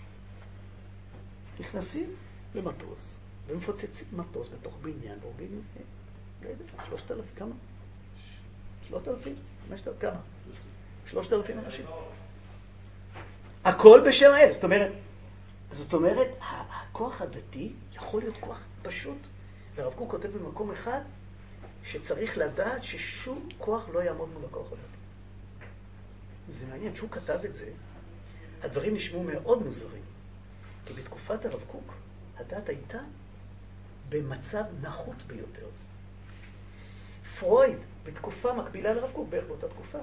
נכנסים למטוס ומפוצצים מטוס בתוך בניין והורגים, לא יודע, שלושת אלפים, כמה? שלושת אלפים? חמשת אלפים, כמה? שלושת אלפים אנשים. הכל בשם האל. זאת אומרת, זאת אומרת, הכוח הדתי יכול להיות כוח פשוט. והרב קוק כותב במקום אחד שצריך לדעת ששום כוח לא יעמוד מול הכוח הדתי. זה מעניין, שהוא כתב את זה, הדברים נשמעו מאוד מוזרים. כי בתקופת הרב קוק, הדת הייתה במצב נחות ביותר. פרויד, בתקופה מקבילה לרב קוק, בערך באותה תקופה,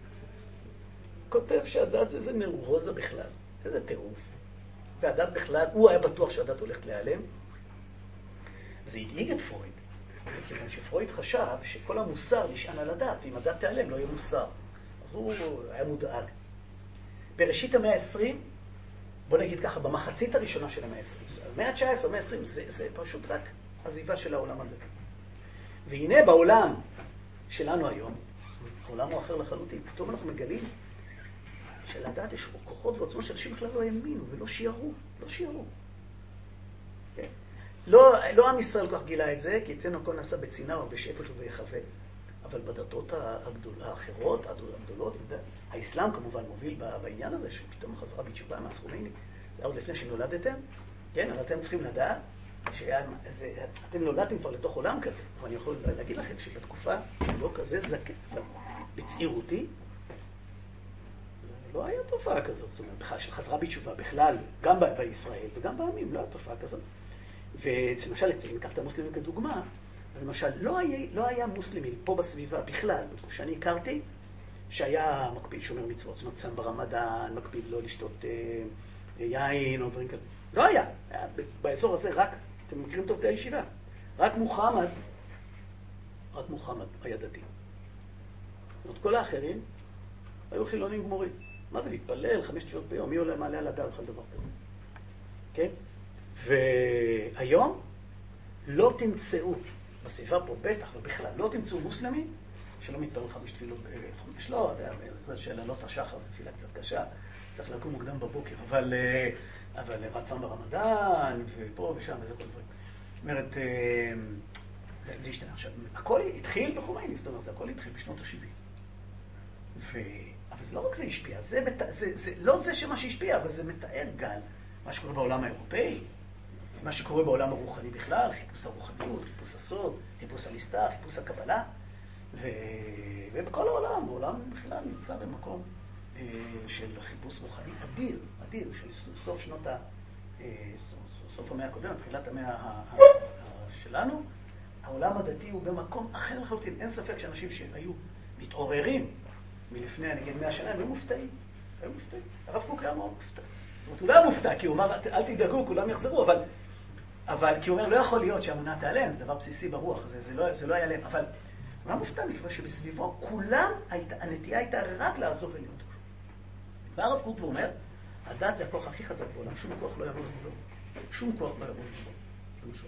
כותב שהדת זה, זה נאורוזה בכלל, זה טירוף. והדת בכלל, הוא היה בטוח שהדת הולכת להיעלם. זה הדאיג את פרויד, כיוון שפרויד חשב שכל המוסר נשען על הדת, ואם הדת תיעלם לא יהיה מוסר. אז הוא היה מודאג. בראשית המאה ה-עשרים, בוא נגיד ככה, במחצית הראשונה של המאה ה-עשרים, המאה ה-תשע עשרה, המאה ה-עשרים, זה, זה פשוט רק עזיבה של העולם הדתי. והנה בעולם שלנו היום, העולם הוא אחר לחלוטין, פתאום אנחנו מגלים שלדת יש כוחות ועוצמות שאנשים בכלל לא האמינו ולא שיערו, לא שיערו. כן? לא, לא עם ישראל כל כך גילה את זה, כי אצלנו הכל נעשה בצינה או בשפט וביחווה. אבל בדתות הגדול, האחרות, הגדולות, האסלאם כמובן מוביל בעניין הזה, שפתאום חזרה בתשובה מהסכומייני. זה עוד לפני שנולדתם, כן? אבל אתם צריכים לדעת שאתם נולדתם כבר לתוך עולם כזה. ואני יכול להגיד לכם שבתקופה לא כזה זקן, אבל בצעירותי, לא היה תופעה כזאת. זאת אומרת, בכלל של חזרה בתשובה בכלל, גם בישראל וגם בעמים, לא היה תופעה כזאת. ולמשל, אם ניקח את המוסלמים כדוגמה, אז למשל, לא היה, לא היה מוסלמי פה בסביבה בכלל, שאני הכרתי, שהיה מקפיד שומר מצוות, זאת אומרת, צם ברמדאן, מקפיד לא לשתות אה, יין או דברים כאלה. לא היה. היה. באזור הזה רק, אתם מכירים טוב את הישיבה, רק מוחמד, רק מוחמד היה דתי. זאת אומרת, כל האחרים היו חילונים גמורים. מה זה להתפלל חמש תפילות ביום? מי עולה מעלה על הדעת בכלל דבר כזה? כן? והיום לא תמצאו, בסביבה פה בטח ובכלל, לא תמצאו מוסלמי שלא מתפלל חמש תפילות חמש, לא, זה שאלות השחר, זו תפילה קצת קשה, צריך לקום מוקדם בבוקר, אבל, אבל רצם ברמדאן, ופה ושם, וזה כל דברים. זאת אומרת, זה, זה השתנה. עכשיו, הכל התחיל בחומייני, זאת אומרת, זה הכל התחיל בשנות ה-שבעים. ו... אבל זה לא רק זה השפיע, זה, זה, זה לא זה שמה שהשפיע, אבל זה מתאר גל, מה שקורה בעולם האירופאי, מה שקורה בעולם הרוחני בכלל, חיפוש הרוחניות, חיפוש הסוד, חיפוש הנסתר, חיפוש הקבלה, ו... ובכל העולם, העולם בכלל נמצא במקום אה, של חיפוש רוחני אדיר, אדיר, של סוף שנות ה... אה, סוף המאה הקודמת, תחילת המאה ה... ה... שלנו, העולם הדתי הוא במקום אחר לחלוטין. אין ספק שאנשים שהיו מתעוררים מלפני, נגיד, מאה שנה, הם היו מופתעים. היו מופתעים. הרב קוק היה מאוד מופתע. זאת אומרת, הוא לא היה מופתע, כי הוא אמר, אל תדאגו, כולם יחזרו, אבל... אבל כי הוא אומר, לא יכול להיות שהאמונה תיעלם, זה דבר בסיסי ברוח, זה, זה, לא, זה לא היה להם. אבל הוא היה מופתע מכיוון שבסביבו כולם, היית, הנטייה הייתה רק לעזוב ולהיות חשוב. והרב קוק אומר, הדת זה הכוח הכי חזק בעולם, שום כוח לא יעבור לבדו. שום כוח לא יעבור לבדו.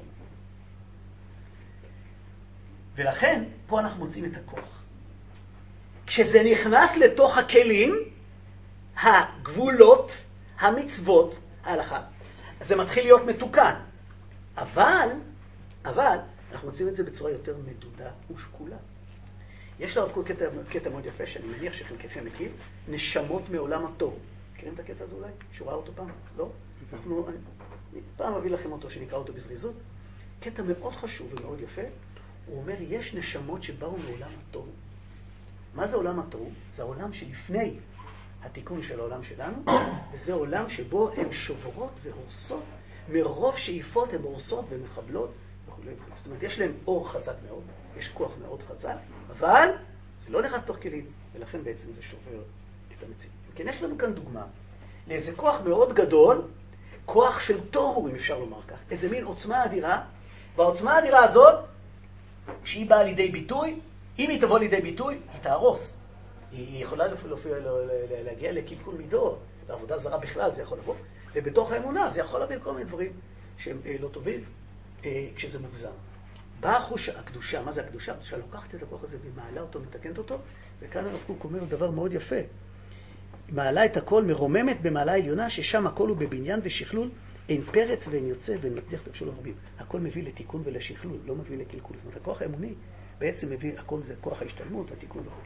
ולכן, פה אנחנו מוצאים את הכוח. כשזה נכנס לתוך הכלים, הגבולות, המצוות, ההלכה, זה מתחיל להיות מתוקן. אבל, אבל, אנחנו מוצאים את זה בצורה יותר מדודה ושקולה. יש לרב קוק קטע, קטע מאוד יפה, שאני מניח שחלקכם מכיר, נשמות מעולם התוהו. מכירים את הקטע הזה אולי? שורה אותו פעם? לא? אנחנו, אני, אני פעם אביא לכם אותו, שנקרא אותו בזריזות. קטע מאוד חשוב ומאוד יפה. הוא אומר, יש נשמות שבאו מעולם התוהו. מה זה עולם התוהו? זה העולם שלפני התיקון של העולם שלנו, וזה עולם שבו הן שוברות והורסות, מרוב שאיפות הן הורסות ומחבלות וכו'. זאת אומרת, יש להם אור חזק מאוד, יש כוח מאוד חזק, אבל זה לא נכנס תוך כלים, ולכן בעצם זה שובר את המציאות. כן, יש לנו כאן דוגמה לאיזה כוח מאוד גדול, כוח של תוהו, אם אפשר לומר כך, איזה מין עוצמה אדירה, והעוצמה האדירה הזאת, כשהיא באה לידי ביטוי, אם היא תבוא לידי ביטוי, היא תהרוס. היא יכולה להגיע לקלקול מידות, לעבודה זרה בכלל זה יכול לבוא, ובתוך האמונה זה יכול להביא כל מיני דברים שהם לא טובים כשזה מוגזם. באה החוש הקדושה, מה זה הקדושה? הקדושה לוקחת את הכוח הזה ומעלה אותו, מתקנת אותו, וכאן הרב קוק אומר דבר מאוד יפה. מעלה את הכל, מרוממת במעלה העליונה, ששם הכל הוא בבניין ושכלול, אין פרץ ואין יוצא ואין מצליח תבשול הרבים. הכל מביא לתיקון ולשכלול, לא מביא לקלקול. זאת אומרת, הכוח האמוני בעצם מביא, הכל זה כוח ההשתלמות, התיקון וכו'.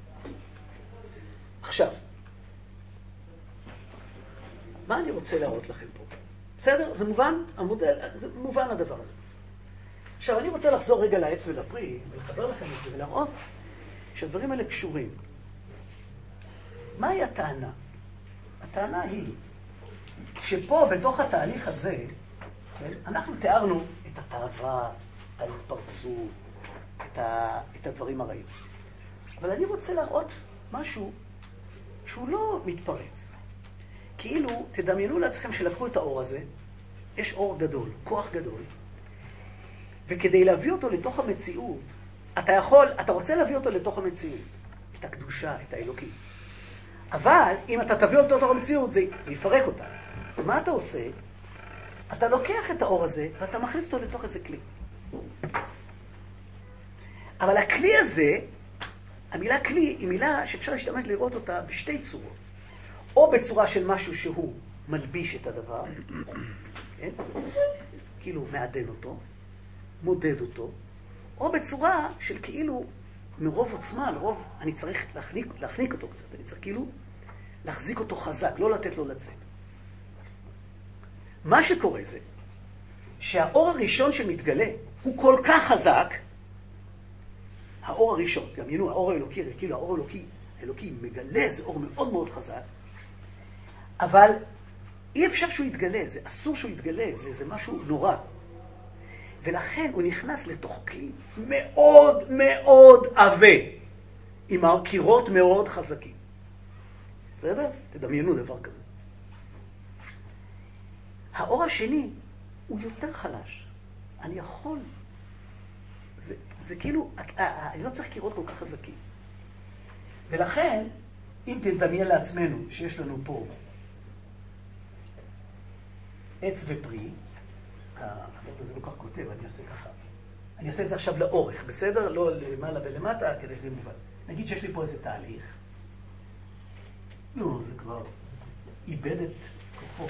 עכשיו, מה אני רוצה להראות לכם פה? בסדר? זה מובן? המודל, זה מובן הדבר הזה. עכשיו, אני רוצה לחזור רגע לעץ ולפרי, ולחבר לכם את זה ולהראות שהדברים האלה קשורים. מהי הטענה? הטענה היא שפה, בתוך התהליך הזה, כן, אנחנו תיארנו את התאווה, ההתפרצות, את, ה, את הדברים הרעים. אבל אני רוצה להראות משהו שהוא לא מתפרץ. כאילו, תדמיינו לעצמכם שלקחו את האור הזה, יש אור גדול, כוח גדול, וכדי להביא אותו לתוך המציאות, אתה יכול, אתה רוצה להביא אותו לתוך המציאות, את הקדושה, את האלוקים. אבל אם אתה תביא אותו לתוך המציאות, זה, זה יפרק אותה. ומה אתה עושה? אתה לוקח את האור הזה, ואתה מכניס אותו לתוך איזה כלי. אבל הכלי הזה, המילה כלי היא מילה שאפשר להשתמש לראות אותה בשתי צורות. או בצורה של משהו שהוא מלביש את הדבר, כן? כאילו מעדן אותו, מודד אותו, או בצורה של כאילו מרוב עוצמה, לרוב אני צריך להחניק, להחניק אותו קצת, אני צריך כאילו להחזיק אותו חזק, לא לתת לו לצאת. מה שקורה זה שהאור הראשון שמתגלה הוא כל כך חזק, האור הראשון, גם ינו, האור האלוקי, כאילו האור האלוקי, האלוקי מגלה, זה אור מאוד מאוד חזק, אבל אי אפשר שהוא יתגלה, זה אסור שהוא יתגלה, זה, זה משהו נורא. ולכן הוא נכנס לתוך כלי מאוד מאוד עבה, עם הקירות מאוד חזקים. בסדר? תדמיינו דבר כזה. האור השני הוא יותר חלש. אני יכול, זה, זה כאילו, אני לא צריך קירות כל כך חזקים. ולכן, אם תדמיין לעצמנו שיש לנו פה עץ ופרי, העבוד הזה לא כך כותב, אני אעשה ככה. אני אעשה את זה עכשיו לאורך, בסדר? לא למעלה ולמטה, כדי שזה מובן. נגיד שיש לי פה איזה תהליך. נו, זה כבר איבד את כוחו.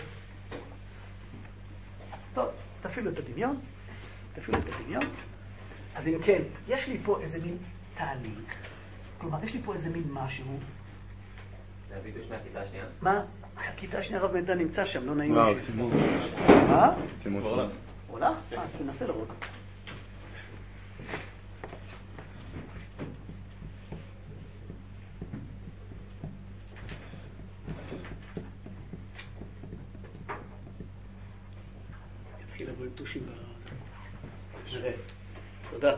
טוב, תפעילו את הדמיון. תפעילו את הדמיון. אז אם כן, יש לי פה איזה מין תהליך. כלומר, יש לי פה איזה מין משהו. זה הווידאו מהכיתה השנייה? מה? הכיתה השנייה רב מידע נמצא שם, לא נעים. וואו, סימון. מה? סימון. הוא הולך? אה, אז תנסה לראות. יתחיל לבוא עם טושים ב... נראה. תודה.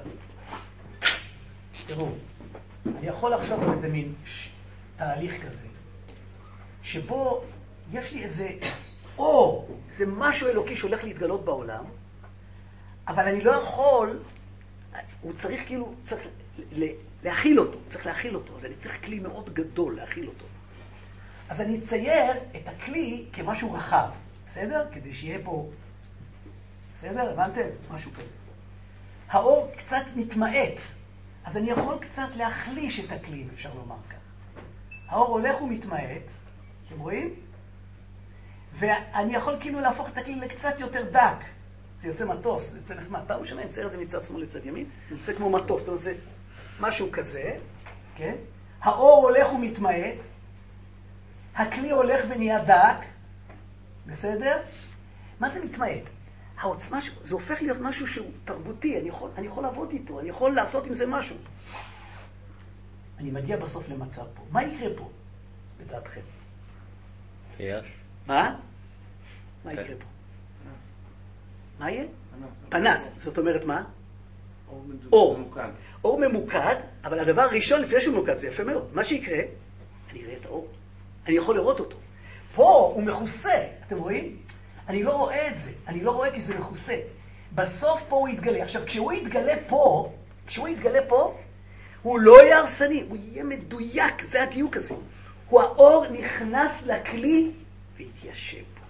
תראו, אני יכול לחשוב על איזה מין תהליך כזה, שבו יש לי איזה אור, איזה משהו אלוקי שהולך להתגלות בעולם, אבל אני לא יכול, הוא צריך כאילו, צריך להכיל אותו, צריך להכיל אותו, אז אני צריך כלי מאוד גדול להכיל אותו. אז אני אצייר את הכלי כמשהו רחב, בסדר? כדי שיהיה פה, בסדר? הבנתם? משהו כזה. האור קצת מתמעט, אז אני יכול קצת להחליש את הכלי, אם אפשר לומר כך. האור הולך ומתמעט, אתם רואים? ואני יכול כאילו להפוך את הכלי לקצת יותר דק. זה יוצא מטוס, זה יוצא נחמד. פעם ראשונה אני מצייר את זה מצד שמאל לצד ימין, זה יוצא כמו מטוס, זאת אומרת, זה משהו כזה, כן? האור הולך ומתמעט, הכלי הולך ונהיה דק, בסדר? מה זה מתמעט? העוצמה, זה הופך להיות משהו שהוא תרבותי, אני יכול, אני יכול לעבוד איתו, אני יכול לעשות עם זה משהו. אני מגיע בסוף למצב פה. מה יקרה פה, לדעתכם? פייס. מה? מה יקרה פה? מה יהיה? פנס. זאת אומרת מה? אור. אור ממוקד, אבל הדבר הראשון לפני שהוא ממוקד, זה יפה מאוד. מה שיקרה, אני אראה את האור. אני יכול לראות אותו. פה הוא מכוסה, אתם רואים? אני לא רואה את זה. אני לא רואה כי זה מכוסה. בסוף פה הוא יתגלה. עכשיו, כשהוא יתגלה פה, כשהוא יתגלה פה, הוא לא יהיה הרסני, הוא יהיה מדויק, זה הדיוק הזה. הוא האור נכנס לכלי והתיישב פה.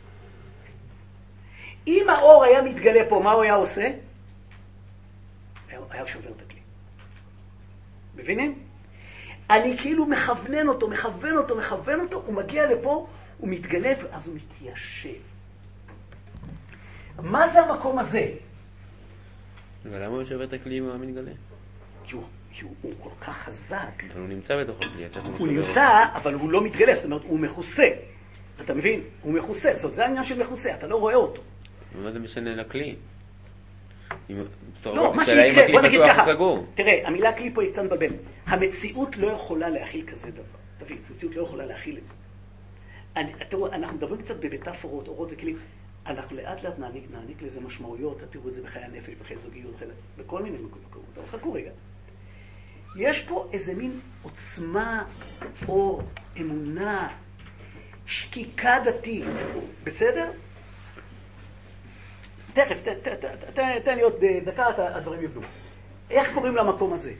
אם האור היה מתגלה פה, מה הוא היה עושה? היה, היה שובר את הכלי. מבינים? אני כאילו מכוונן אותו, מכוון אותו, מכוון אותו, הוא מגיע לפה, הוא מתגלה, אז הוא מתיישב. מה זה המקום הזה? ולמה הוא שובר את הכלי אם הוא מתגלה? כי הוא, כי הוא, הוא כל כך חזק. אבל הוא נמצא בתוך הכלי. הוא נמצא, אבל הוא לא מתגלה, זאת אומרת, הוא מכוסה. אתה מבין? הוא מכוסה, זאת, זה העניין של מכוסה, אתה לא רואה אותו. מה זה משנה לכלי? לא, מה שיקרה, בוא נגיד ככה. תראה, המילה כלי פה היא קצת מבלבלת. המציאות לא יכולה להכיל כזה דבר. תבין, המציאות לא יכולה להכיל את זה. אני, תראו, אנחנו מדברים קצת במטאפורות, אורות וכלים. אנחנו לאט לאט נעניק, נעניק לזה משמעויות, תראו את זה בחיי הנפש, בחיי זוגיות, בכל מיני מקומות. אבל חכו רגע. יש פה איזה מין עוצמה, אור, אמונה, שקיקה דתית. בסדר? תכף, תן לי עוד דקה, הדברים יבנו. איך קוראים למקום הזה?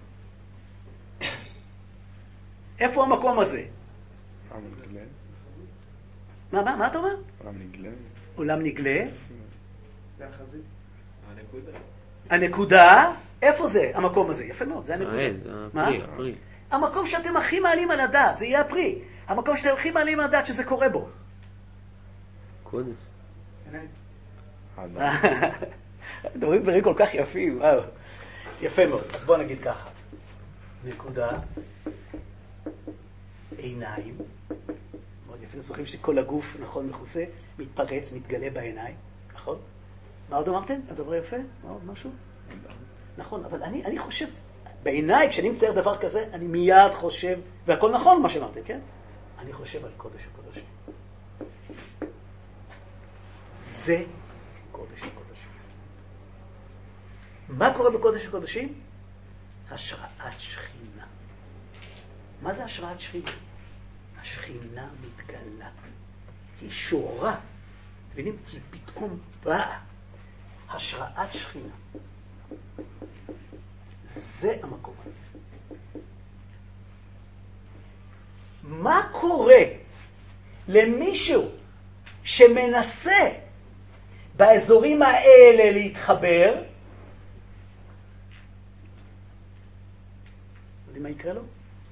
איפה המקום הזה? עולם נגלה. מה, מה, מה אתה אומר? עולם נגלה. עולם נגלה. זה החזית. הנקודה. הנקודה, איפה זה המקום הזה? יפה מאוד, זה הנקודה. מה? הפרי, הפרי. המקום שאתם הכי מעלים על הדעת, זה יהיה הפרי. המקום שאתם הכי מעלים על הדעת שזה קורה בו. קודש. האדם. דברים דברים כל כך יפים, וואו. יפה מאוד. אז בואו נגיד ככה. נקודה, עיניים. מאוד יפה, זוכרים שכל הגוף, נכון, מכוסה, מתפרץ, מתגלה בעיניים, נכון? מה עוד אמרתם? הדבר יפה? מה עוד משהו? נכון, אבל אני, אני חושב, בעיניי, כשאני מצייר דבר כזה, אני מיד חושב, והכל נכון מה שאמרתם, כן? אני חושב על קודש הקודשים. זה קודש הקודשים. מה קורה בקודש הקודשים? השראת שכינה. מה זה השראת שכינה? השכינה מתגלה. היא שורה. אתם מבינים? היא פתאום באה. השראת שכינה. זה המקום הזה. מה קורה למישהו שמנסה באזורים האלה להתחבר? יודעים מה יקרה לו?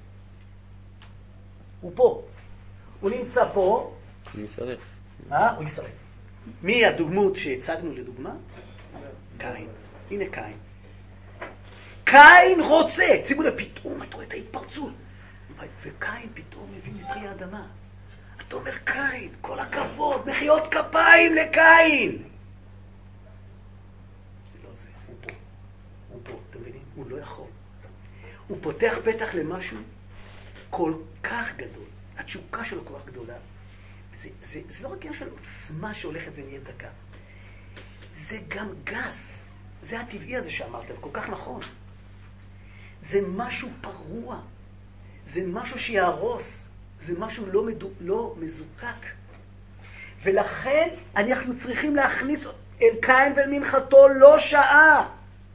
הוא פה. הוא נמצא פה. הוא ישרף. מה? הוא ישרף. מי הדוגמות שהצגנו לדוגמה? קין. הנה קין. קין רוצה. שימו לב, פתאום אתה רואה את ההתפרצות. וקין פתאום מביא מפרי האדמה. אתה אומר קין, כל הכבוד, מחיאות כפיים לקין. זה לא זה, הוא פה. הוא פה, אתם מבינים? הוא לא יכול. הוא פותח פתח למשהו כל כך גדול. התשוקה שלו כל כך גדולה. זה, זה, זה לא רק עניין של עוצמה שהולכת ונהיה דקה. זה גם גס. זה הטבעי הזה שאמרתם, כל כך נכון. זה משהו פרוע. זה משהו שיהרוס. זה משהו לא, מדו, לא מזוקק. ולכן אנחנו צריכים להכניס אל קין ואל מנחתו לא שעה.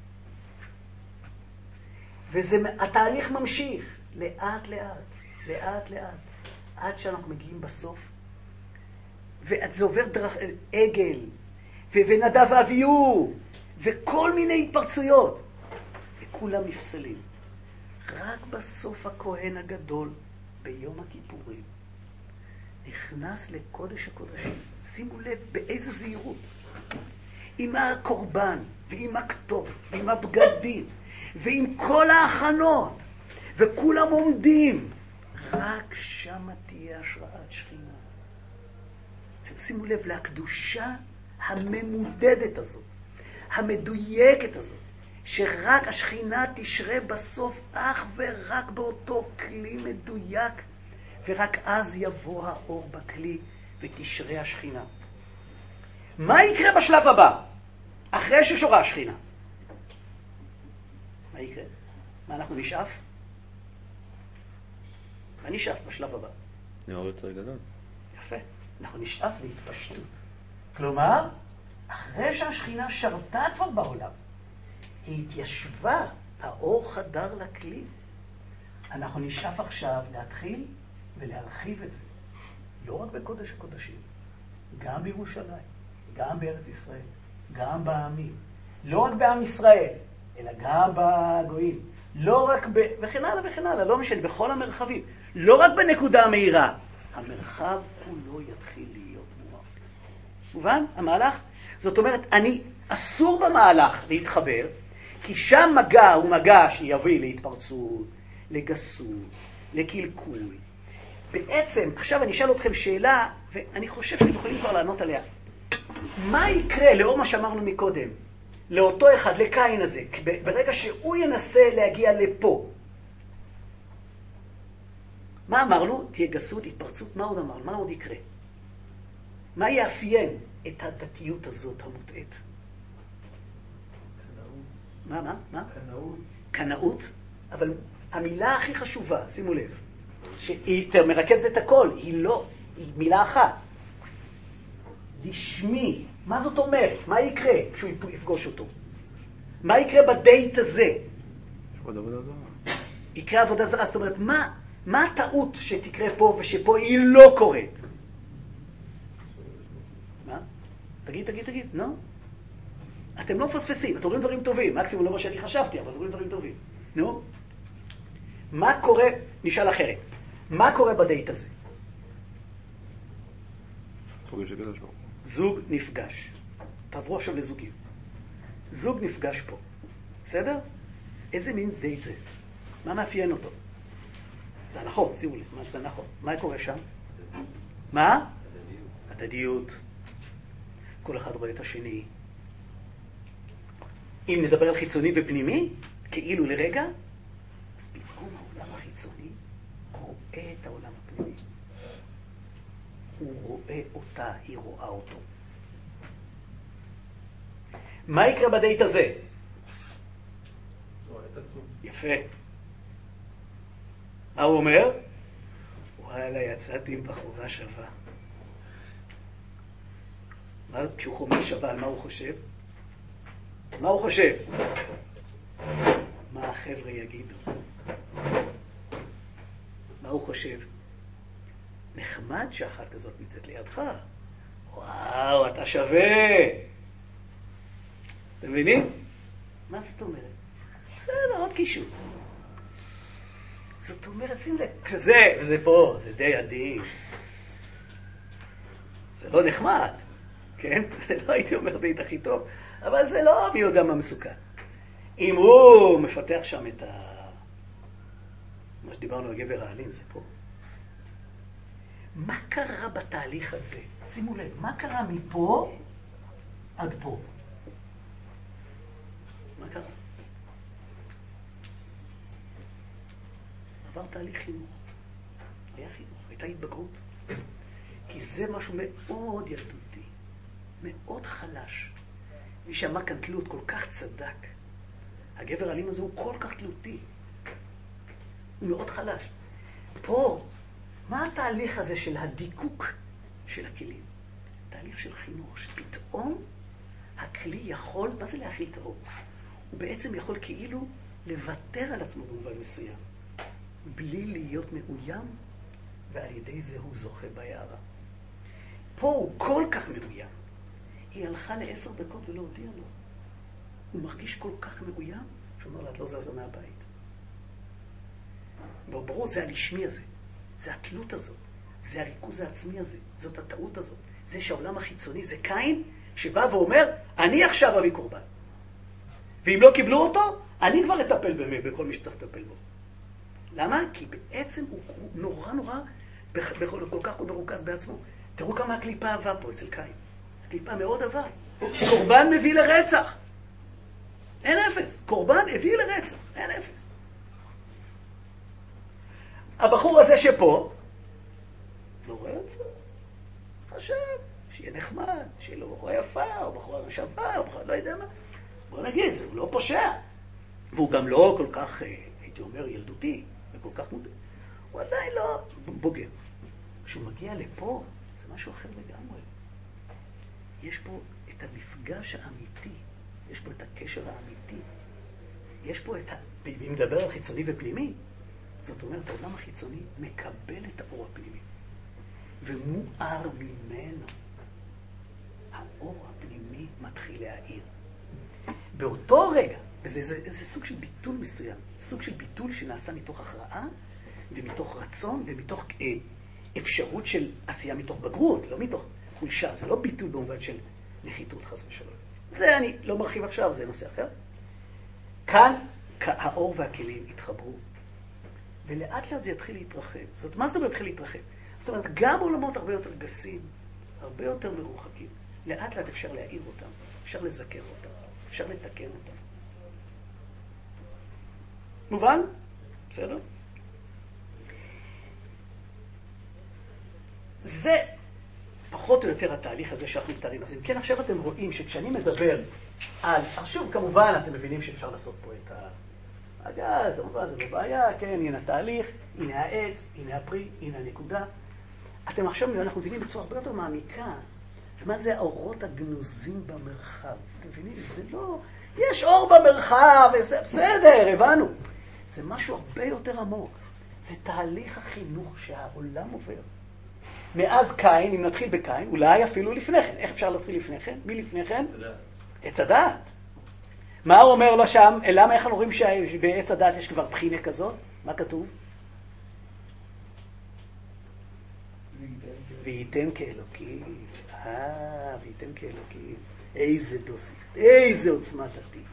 והתהליך ממשיך. לאט לאט. לאט לאט. עד שאנחנו מגיעים בסוף. וזה עובר דרך עגל. ונדב ואביהו. וכל מיני התפרצויות. וכולם נפסלים. רק בסוף הכהן הגדול, ביום הכיפורים, נכנס לקודש הקודשים. שימו לב באיזה זהירות. עם הקורבן, ועם הכתובת, ועם הבגדים, ועם כל ההכנות, וכולם עומדים. רק שם תהיה השראת שכינה. שימו לב לקדושה הממודדת הזאת, המדויקת הזאת. שרק השכינה תשרה בסוף אך ורק באותו כלי מדויק, ורק אז יבוא האור בכלי ותשרה השכינה. מה יקרה בשלב הבא? אחרי ששורה השכינה. מה יקרה? מה אנחנו נשאף? מה נשאף בשלב הבא? נאור יותר גדול. יפה. אנחנו נשאף להתפשטות. כלומר, אחרי שהשכינה שרתה כבר בעולם, היא התיישבה, האור חדר לכלי. אנחנו נשאף עכשיו להתחיל ולהרחיב את זה. לא רק בקודש הקודשים, גם בירושלים, גם בארץ ישראל, גם בעמים. לא רק בעם ישראל, אלא גם בגויים. לא רק ב... וכן הלאה וכן הלאה, לא משנה, בכל המרחבים. לא רק בנקודה המהירה. המרחב כולו יתחיל להיות מואר. מובן? המהלך? זאת אומרת, אני אסור במהלך להתחבר, כי שם מגע הוא מגע שיביא להתפרצות, לגסות, לקלקול. בעצם, עכשיו אני אשאל אתכם שאלה, ואני חושב שאתם יכולים כבר לענות עליה. מה יקרה לאור מה שאמרנו מקודם, לאותו אחד, לקין הזה, ברגע שהוא ינסה להגיע לפה? מה אמרנו? תהיה גסות, התפרצות, מה עוד אמרנו? מה עוד יקרה? מה יאפיין את הדתיות הזאת המוטעת? מה, מה? מה? קנאות. קנאות, אבל המילה הכי חשובה, שימו לב, שהיא מרכזת את הכל, היא לא, היא מילה אחת. לשמי, מה זאת אומרת? מה יקרה כשהוא יפגוש אותו? מה יקרה בדייט הזה? יקרה עבודה זרה, זאת אומרת, מה, מה הטעות שתקרה פה ושפה היא לא קורית? מה? תגיד, תגיד, תגיד, נו? אתם לא מפספסים, אתם רואים דברים טובים, מקסימום לא מה שאני חשבתי, אבל רואים דברים טובים. נו? מה קורה, נשאל אחרת, מה קורה בדייט הזה? זוג נפגש. תעברו עכשיו לזוגים. זוג נפגש פה. בסדר? איזה מין דייט זה? מה מאפיין אותו? זה נכון, שימו לי, מה זה נכון. מה קורה שם? מה? הדדיות. כל אחד רואה את השני. אם נדבר על חיצוני ופנימי, כאילו לרגע, אז פתאום העולם החיצוני רואה את העולם הפנימי. הוא רואה אותה, היא רואה אותו. מה יקרה בדייט הזה? יפה. מה הוא אומר? וואלה, יצאתי עם בחורה שווה. מה, כשהוא חומר שווה, על מה הוא חושב? מה הוא חושב? מה החבר'ה יגידו? מה הוא חושב? נחמד שאחת כזאת נמצאת לידך. וואו, אתה שווה. אתם מבינים? מה זאת אומרת? בסדר, עוד קישור. זאת אומרת, שים לב, זה, וזה פה, זה די עדין. זה לא נחמד, כן? זה לא הייתי אומר דייט הכי טוב, אבל זה לא מי יודע מה מסוכן. אם הוא מפתח שם את ה... מה שדיברנו על גבר האלים, זה פה. מה קרה בתהליך הזה? שימו לב, מה קרה מפה עד פה? מה קרה? עבר תהליך חינוך. היה חינוך, הייתה התבגרות. כי זה משהו מאוד ילדותי, מאוד חלש. מי שאמר כאן תלות כל כך צדק. הגבר האלים הזה הוא כל כך תלותי. הוא מאוד חלש. פה, מה התהליך הזה של הדיקוק של הכלים? תהליך של חינוך, שפתאום הכלי יכול, מה זה להכיל את האור? הוא בעצם יכול כאילו לוותר על עצמו במובן מסוים, בלי להיות מאוים, ועל ידי זה הוא זוכה בהערה. פה הוא כל כך מאוים. היא הלכה לעשר דקות ולא הודיעה לו. הוא מרגיש כל כך מאוים, שהוא אומר לה, את לא זזה מהבית. ברור, זה הלשמי הזה. זה התלות הזאת. זה הריכוז העצמי הזה. זאת הטעות הזאת. זה שהעולם החיצוני, זה קין שבא ואומר, אני עכשיו אביא קורבן. ואם לא קיבלו אותו, אני כבר אטפל במי, בכל מי שצריך לטפל בו. למה? כי בעצם הוא, הוא נורא נורא, בכל, כל כך הוא מרוכז בעצמו. תראו כמה הקליפה עבה פה אצל קין. הקליפה מאוד עבה. קורבן מביא לרצח. אין אפס. קורבן הביא לרצח, אין אפס. הבחור הזה שפה, לא רואה את זה. חשב, שיהיה נחמד, שיהיה לו בחורה יפה, או בחורה משווה, או בחורה לא יודע מה. בוא נגיד, זה הוא לא פושע. והוא גם לא כל כך, הייתי אומר, ילדותי, וכל כך מודע. הוא עדיין לא בוגר. כשהוא מגיע לפה, זה משהו אחר לגמרי. יש פה את המפגש האמיתי, יש פה את הקשר האמיתי. יש פה את ה... אם מדבר על חיצוני ופנימי, זאת אומרת, העולם החיצוני מקבל את האור הפנימי. ומואר ממנו. האור הפנימי מתחיל להאיר. באותו רגע, וזה זה, זה סוג של ביטול מסוים, סוג של ביטול שנעשה מתוך הכרעה, ומתוך רצון, ומתוך אה, אפשרות של עשייה מתוך בגרות, לא מתוך חולשה. זה לא ביטול במובן של נחיתות חס ושלום. זה אני לא מרחיב עכשיו, זה נושא אחר. כאן האור והכלים התחברו, ולאט לאט זה יתחיל להתרחב. זאת, מה זאת אומרת יתחיל להתרחב? זאת אומרת, גם עולמות הרבה יותר גסים, הרבה יותר מרוחקים, לאט לאט אפשר להעיר אותם, אפשר לזכר אותם, אפשר לתקן אותם. מובן? בסדר? זה פחות או יותר התהליך הזה שאנחנו מתארים. אז אם כן, עכשיו אתם רואים שכשאני מדבר על... עכשיו, כמובן, אתם מבינים שאפשר לעשות פה את הגז, כמובן, זה בבעיה, כן, הנה התהליך, הנה העץ, הנה הפרי, הנה הנקודה. אתם עכשיו, אנחנו מבינים בצורה הרבה יותר מעמיקה, מה זה האורות הגנוזים במרחב. אתם מבינים? זה לא... יש אור במרחב, וזה בסדר, הבנו. זה משהו הרבה יותר עמוק. זה תהליך החינוך שהעולם עובר. מאז קין, אם נתחיל בקין, אולי אפילו לפני כן. איך אפשר להתחיל לפני כן? מי לפני כן? עץ הדעת. מה הוא אומר לו שם? למה איך אנחנו רואים שבעץ הדעת יש כבר בחינה כזאת? מה כתוב? וייתם כאלוקים. אה, וייתם כאלוקים. איזה דוסי, איזה עוצמת עתיד.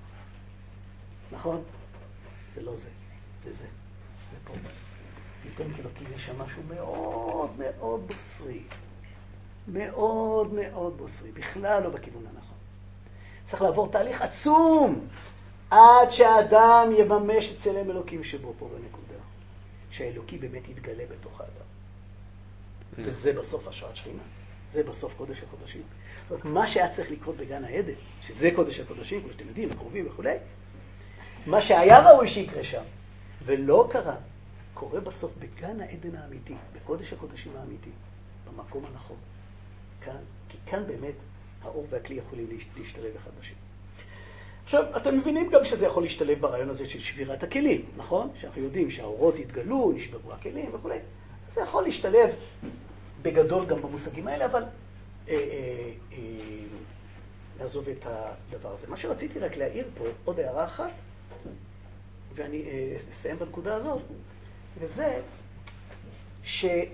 נכון? זה לא זה, זה זה. זה פה. וייתם כאלוקים יש שם משהו מאוד מאוד בוסרי. מאוד מאוד בוסרי. בכלל לא בכיוון הנכון. צריך לעבור תהליך עצום עד שהאדם יממש את צלם אלוקים שבו פה בנקודה. שהאלוקי באמת יתגלה בתוך האדם. וזה בסוף השראת שכינה. זה בסוף קודש הקודשים. זאת אומרת, מה שהיה צריך לקרות בגן העדן, שזה קודש הקודשים, כמו שאתם יודעים, הקרובים וכו', מה שהיה ראוי שיקרה שם, ולא קרה, קורה בסוף בגן העדן האמיתי, בקודש הקודשים האמיתי, במקום הנכון. כאן, כי כאן באמת האור והכלי יכולים להשתלב אחד בשני. עכשיו, אתם מבינים גם שזה יכול להשתלב ברעיון הזה של שבירת הכלים, נכון? שאנחנו יודעים שהאורות יתגלו, נשברו הכלים וכו'. זה יכול להשתלב בגדול גם במושגים האלה, אבל אה, אה, אה, נעזוב את הדבר הזה. מה שרציתי רק להעיר פה, עוד הערה אחת, ואני אה, אסיים בנקודה הזאת, וזה שיש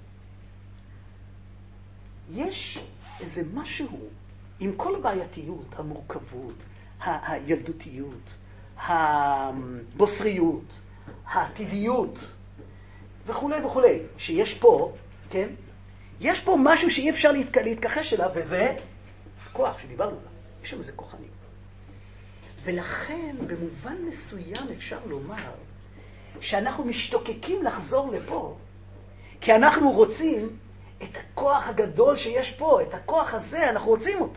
איזה משהו עם כל הבעייתיות, המורכבות, ה- הילדותיות, הבוסריות, הטבעיות, וכו' וכו', שיש פה, כן? יש פה משהו שאי אפשר להתכ... להתכחש אליו, וזה כוח שדיברנו עליו. יש שם איזה כוחני. ולכן, במובן מסוים אפשר לומר שאנחנו משתוקקים לחזור לפה, כי אנחנו רוצים את הכוח הגדול שיש פה, את הכוח הזה, אנחנו רוצים אותו.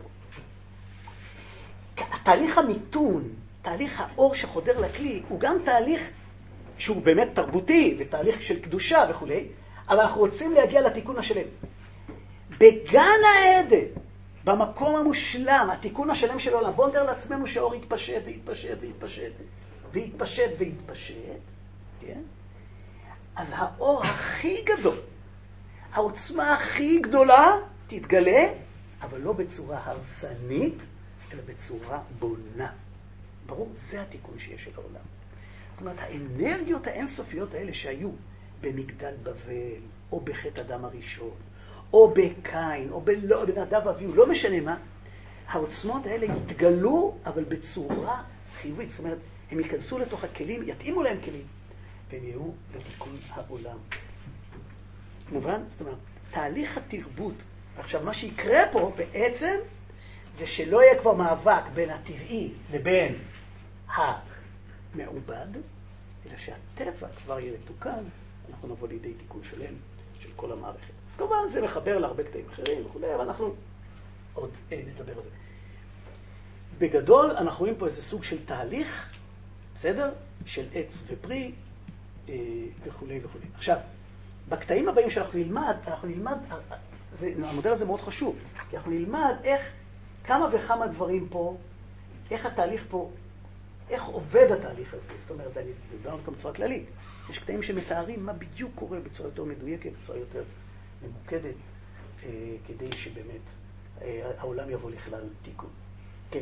תהליך המיתון, תהליך האור שחודר לכלי, הוא גם תהליך שהוא באמת תרבותי, ותהליך של קדושה וכו', אבל אנחנו רוצים להגיע לתיקון השלם. בגן העדן, במקום המושלם, התיקון השלם של העולם, בואו נתאר לעצמנו שהאור יתפשט ויתפשט ויתפשט ויתפשט ויתפשט, כן? אז האור הכי גדול, העוצמה הכי גדולה תתגלה, אבל לא בצורה הרסנית, אלא בצורה בונה. ברור, זה התיקון שיש של העולם. זאת אומרת, האנרגיות האינסופיות האלה שהיו במגדל בבל, או בחטא אדם הראשון, או בקין, או בלא, בנדב ואביהו, לא משנה מה, העוצמות האלה יתגלו, אבל בצורה חיובית. זאת אומרת, הם ייכנסו לתוך הכלים, יתאימו להם כלים, והם יהיו לתיקון העולם. מובן? זאת אומרת, תהליך התרבות. עכשיו, מה שיקרה פה בעצם, זה שלא יהיה כבר מאבק בין הטבעי לבין המעובד, אלא שהטבע כבר יהיה מתוקן, אנחנו נבוא לידי תיקון שלם של כל המערכת. כמובן זה מחבר להרבה קטעים אחרים וכו', אבל אנחנו עוד אה, נדבר על זה. בגדול אנחנו רואים פה איזה סוג של תהליך, בסדר? של עץ ופרי אה, וכו' וכו'. עכשיו, בקטעים הבאים שאנחנו נלמד, אנחנו נלמד, זה, המודל הזה מאוד חשוב, כי אנחנו נלמד איך, כמה וכמה דברים פה, איך התהליך פה, איך עובד התהליך הזה. זאת אומרת, אני דיברנו כאן בצורה כללית. יש קטעים שמתארים מה בדיוק קורה בצורה יותר מדויקת, בצורה יותר ממוקדת, אה, כדי שבאמת אה, העולם יבוא לכלל תיקון. כן.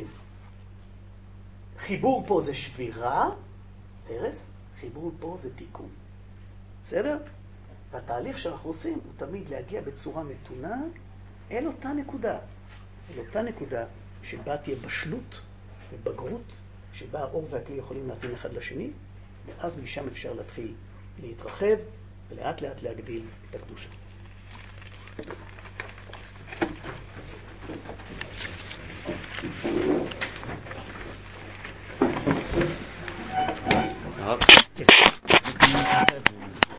חיבור פה זה שבירה, הרס, חיבור פה זה תיקון. בסדר? והתהליך שאנחנו עושים הוא תמיד להגיע בצורה מתונה אל אותה נקודה. אל אותה נקודה שבה תהיה בשלות ובגרות, שבה האור והכלי יכולים להתאים אחד לשני, ואז משם אפשר להתחיל להתרחב ולאט לאט להגדיל את הקדושה. Thank you.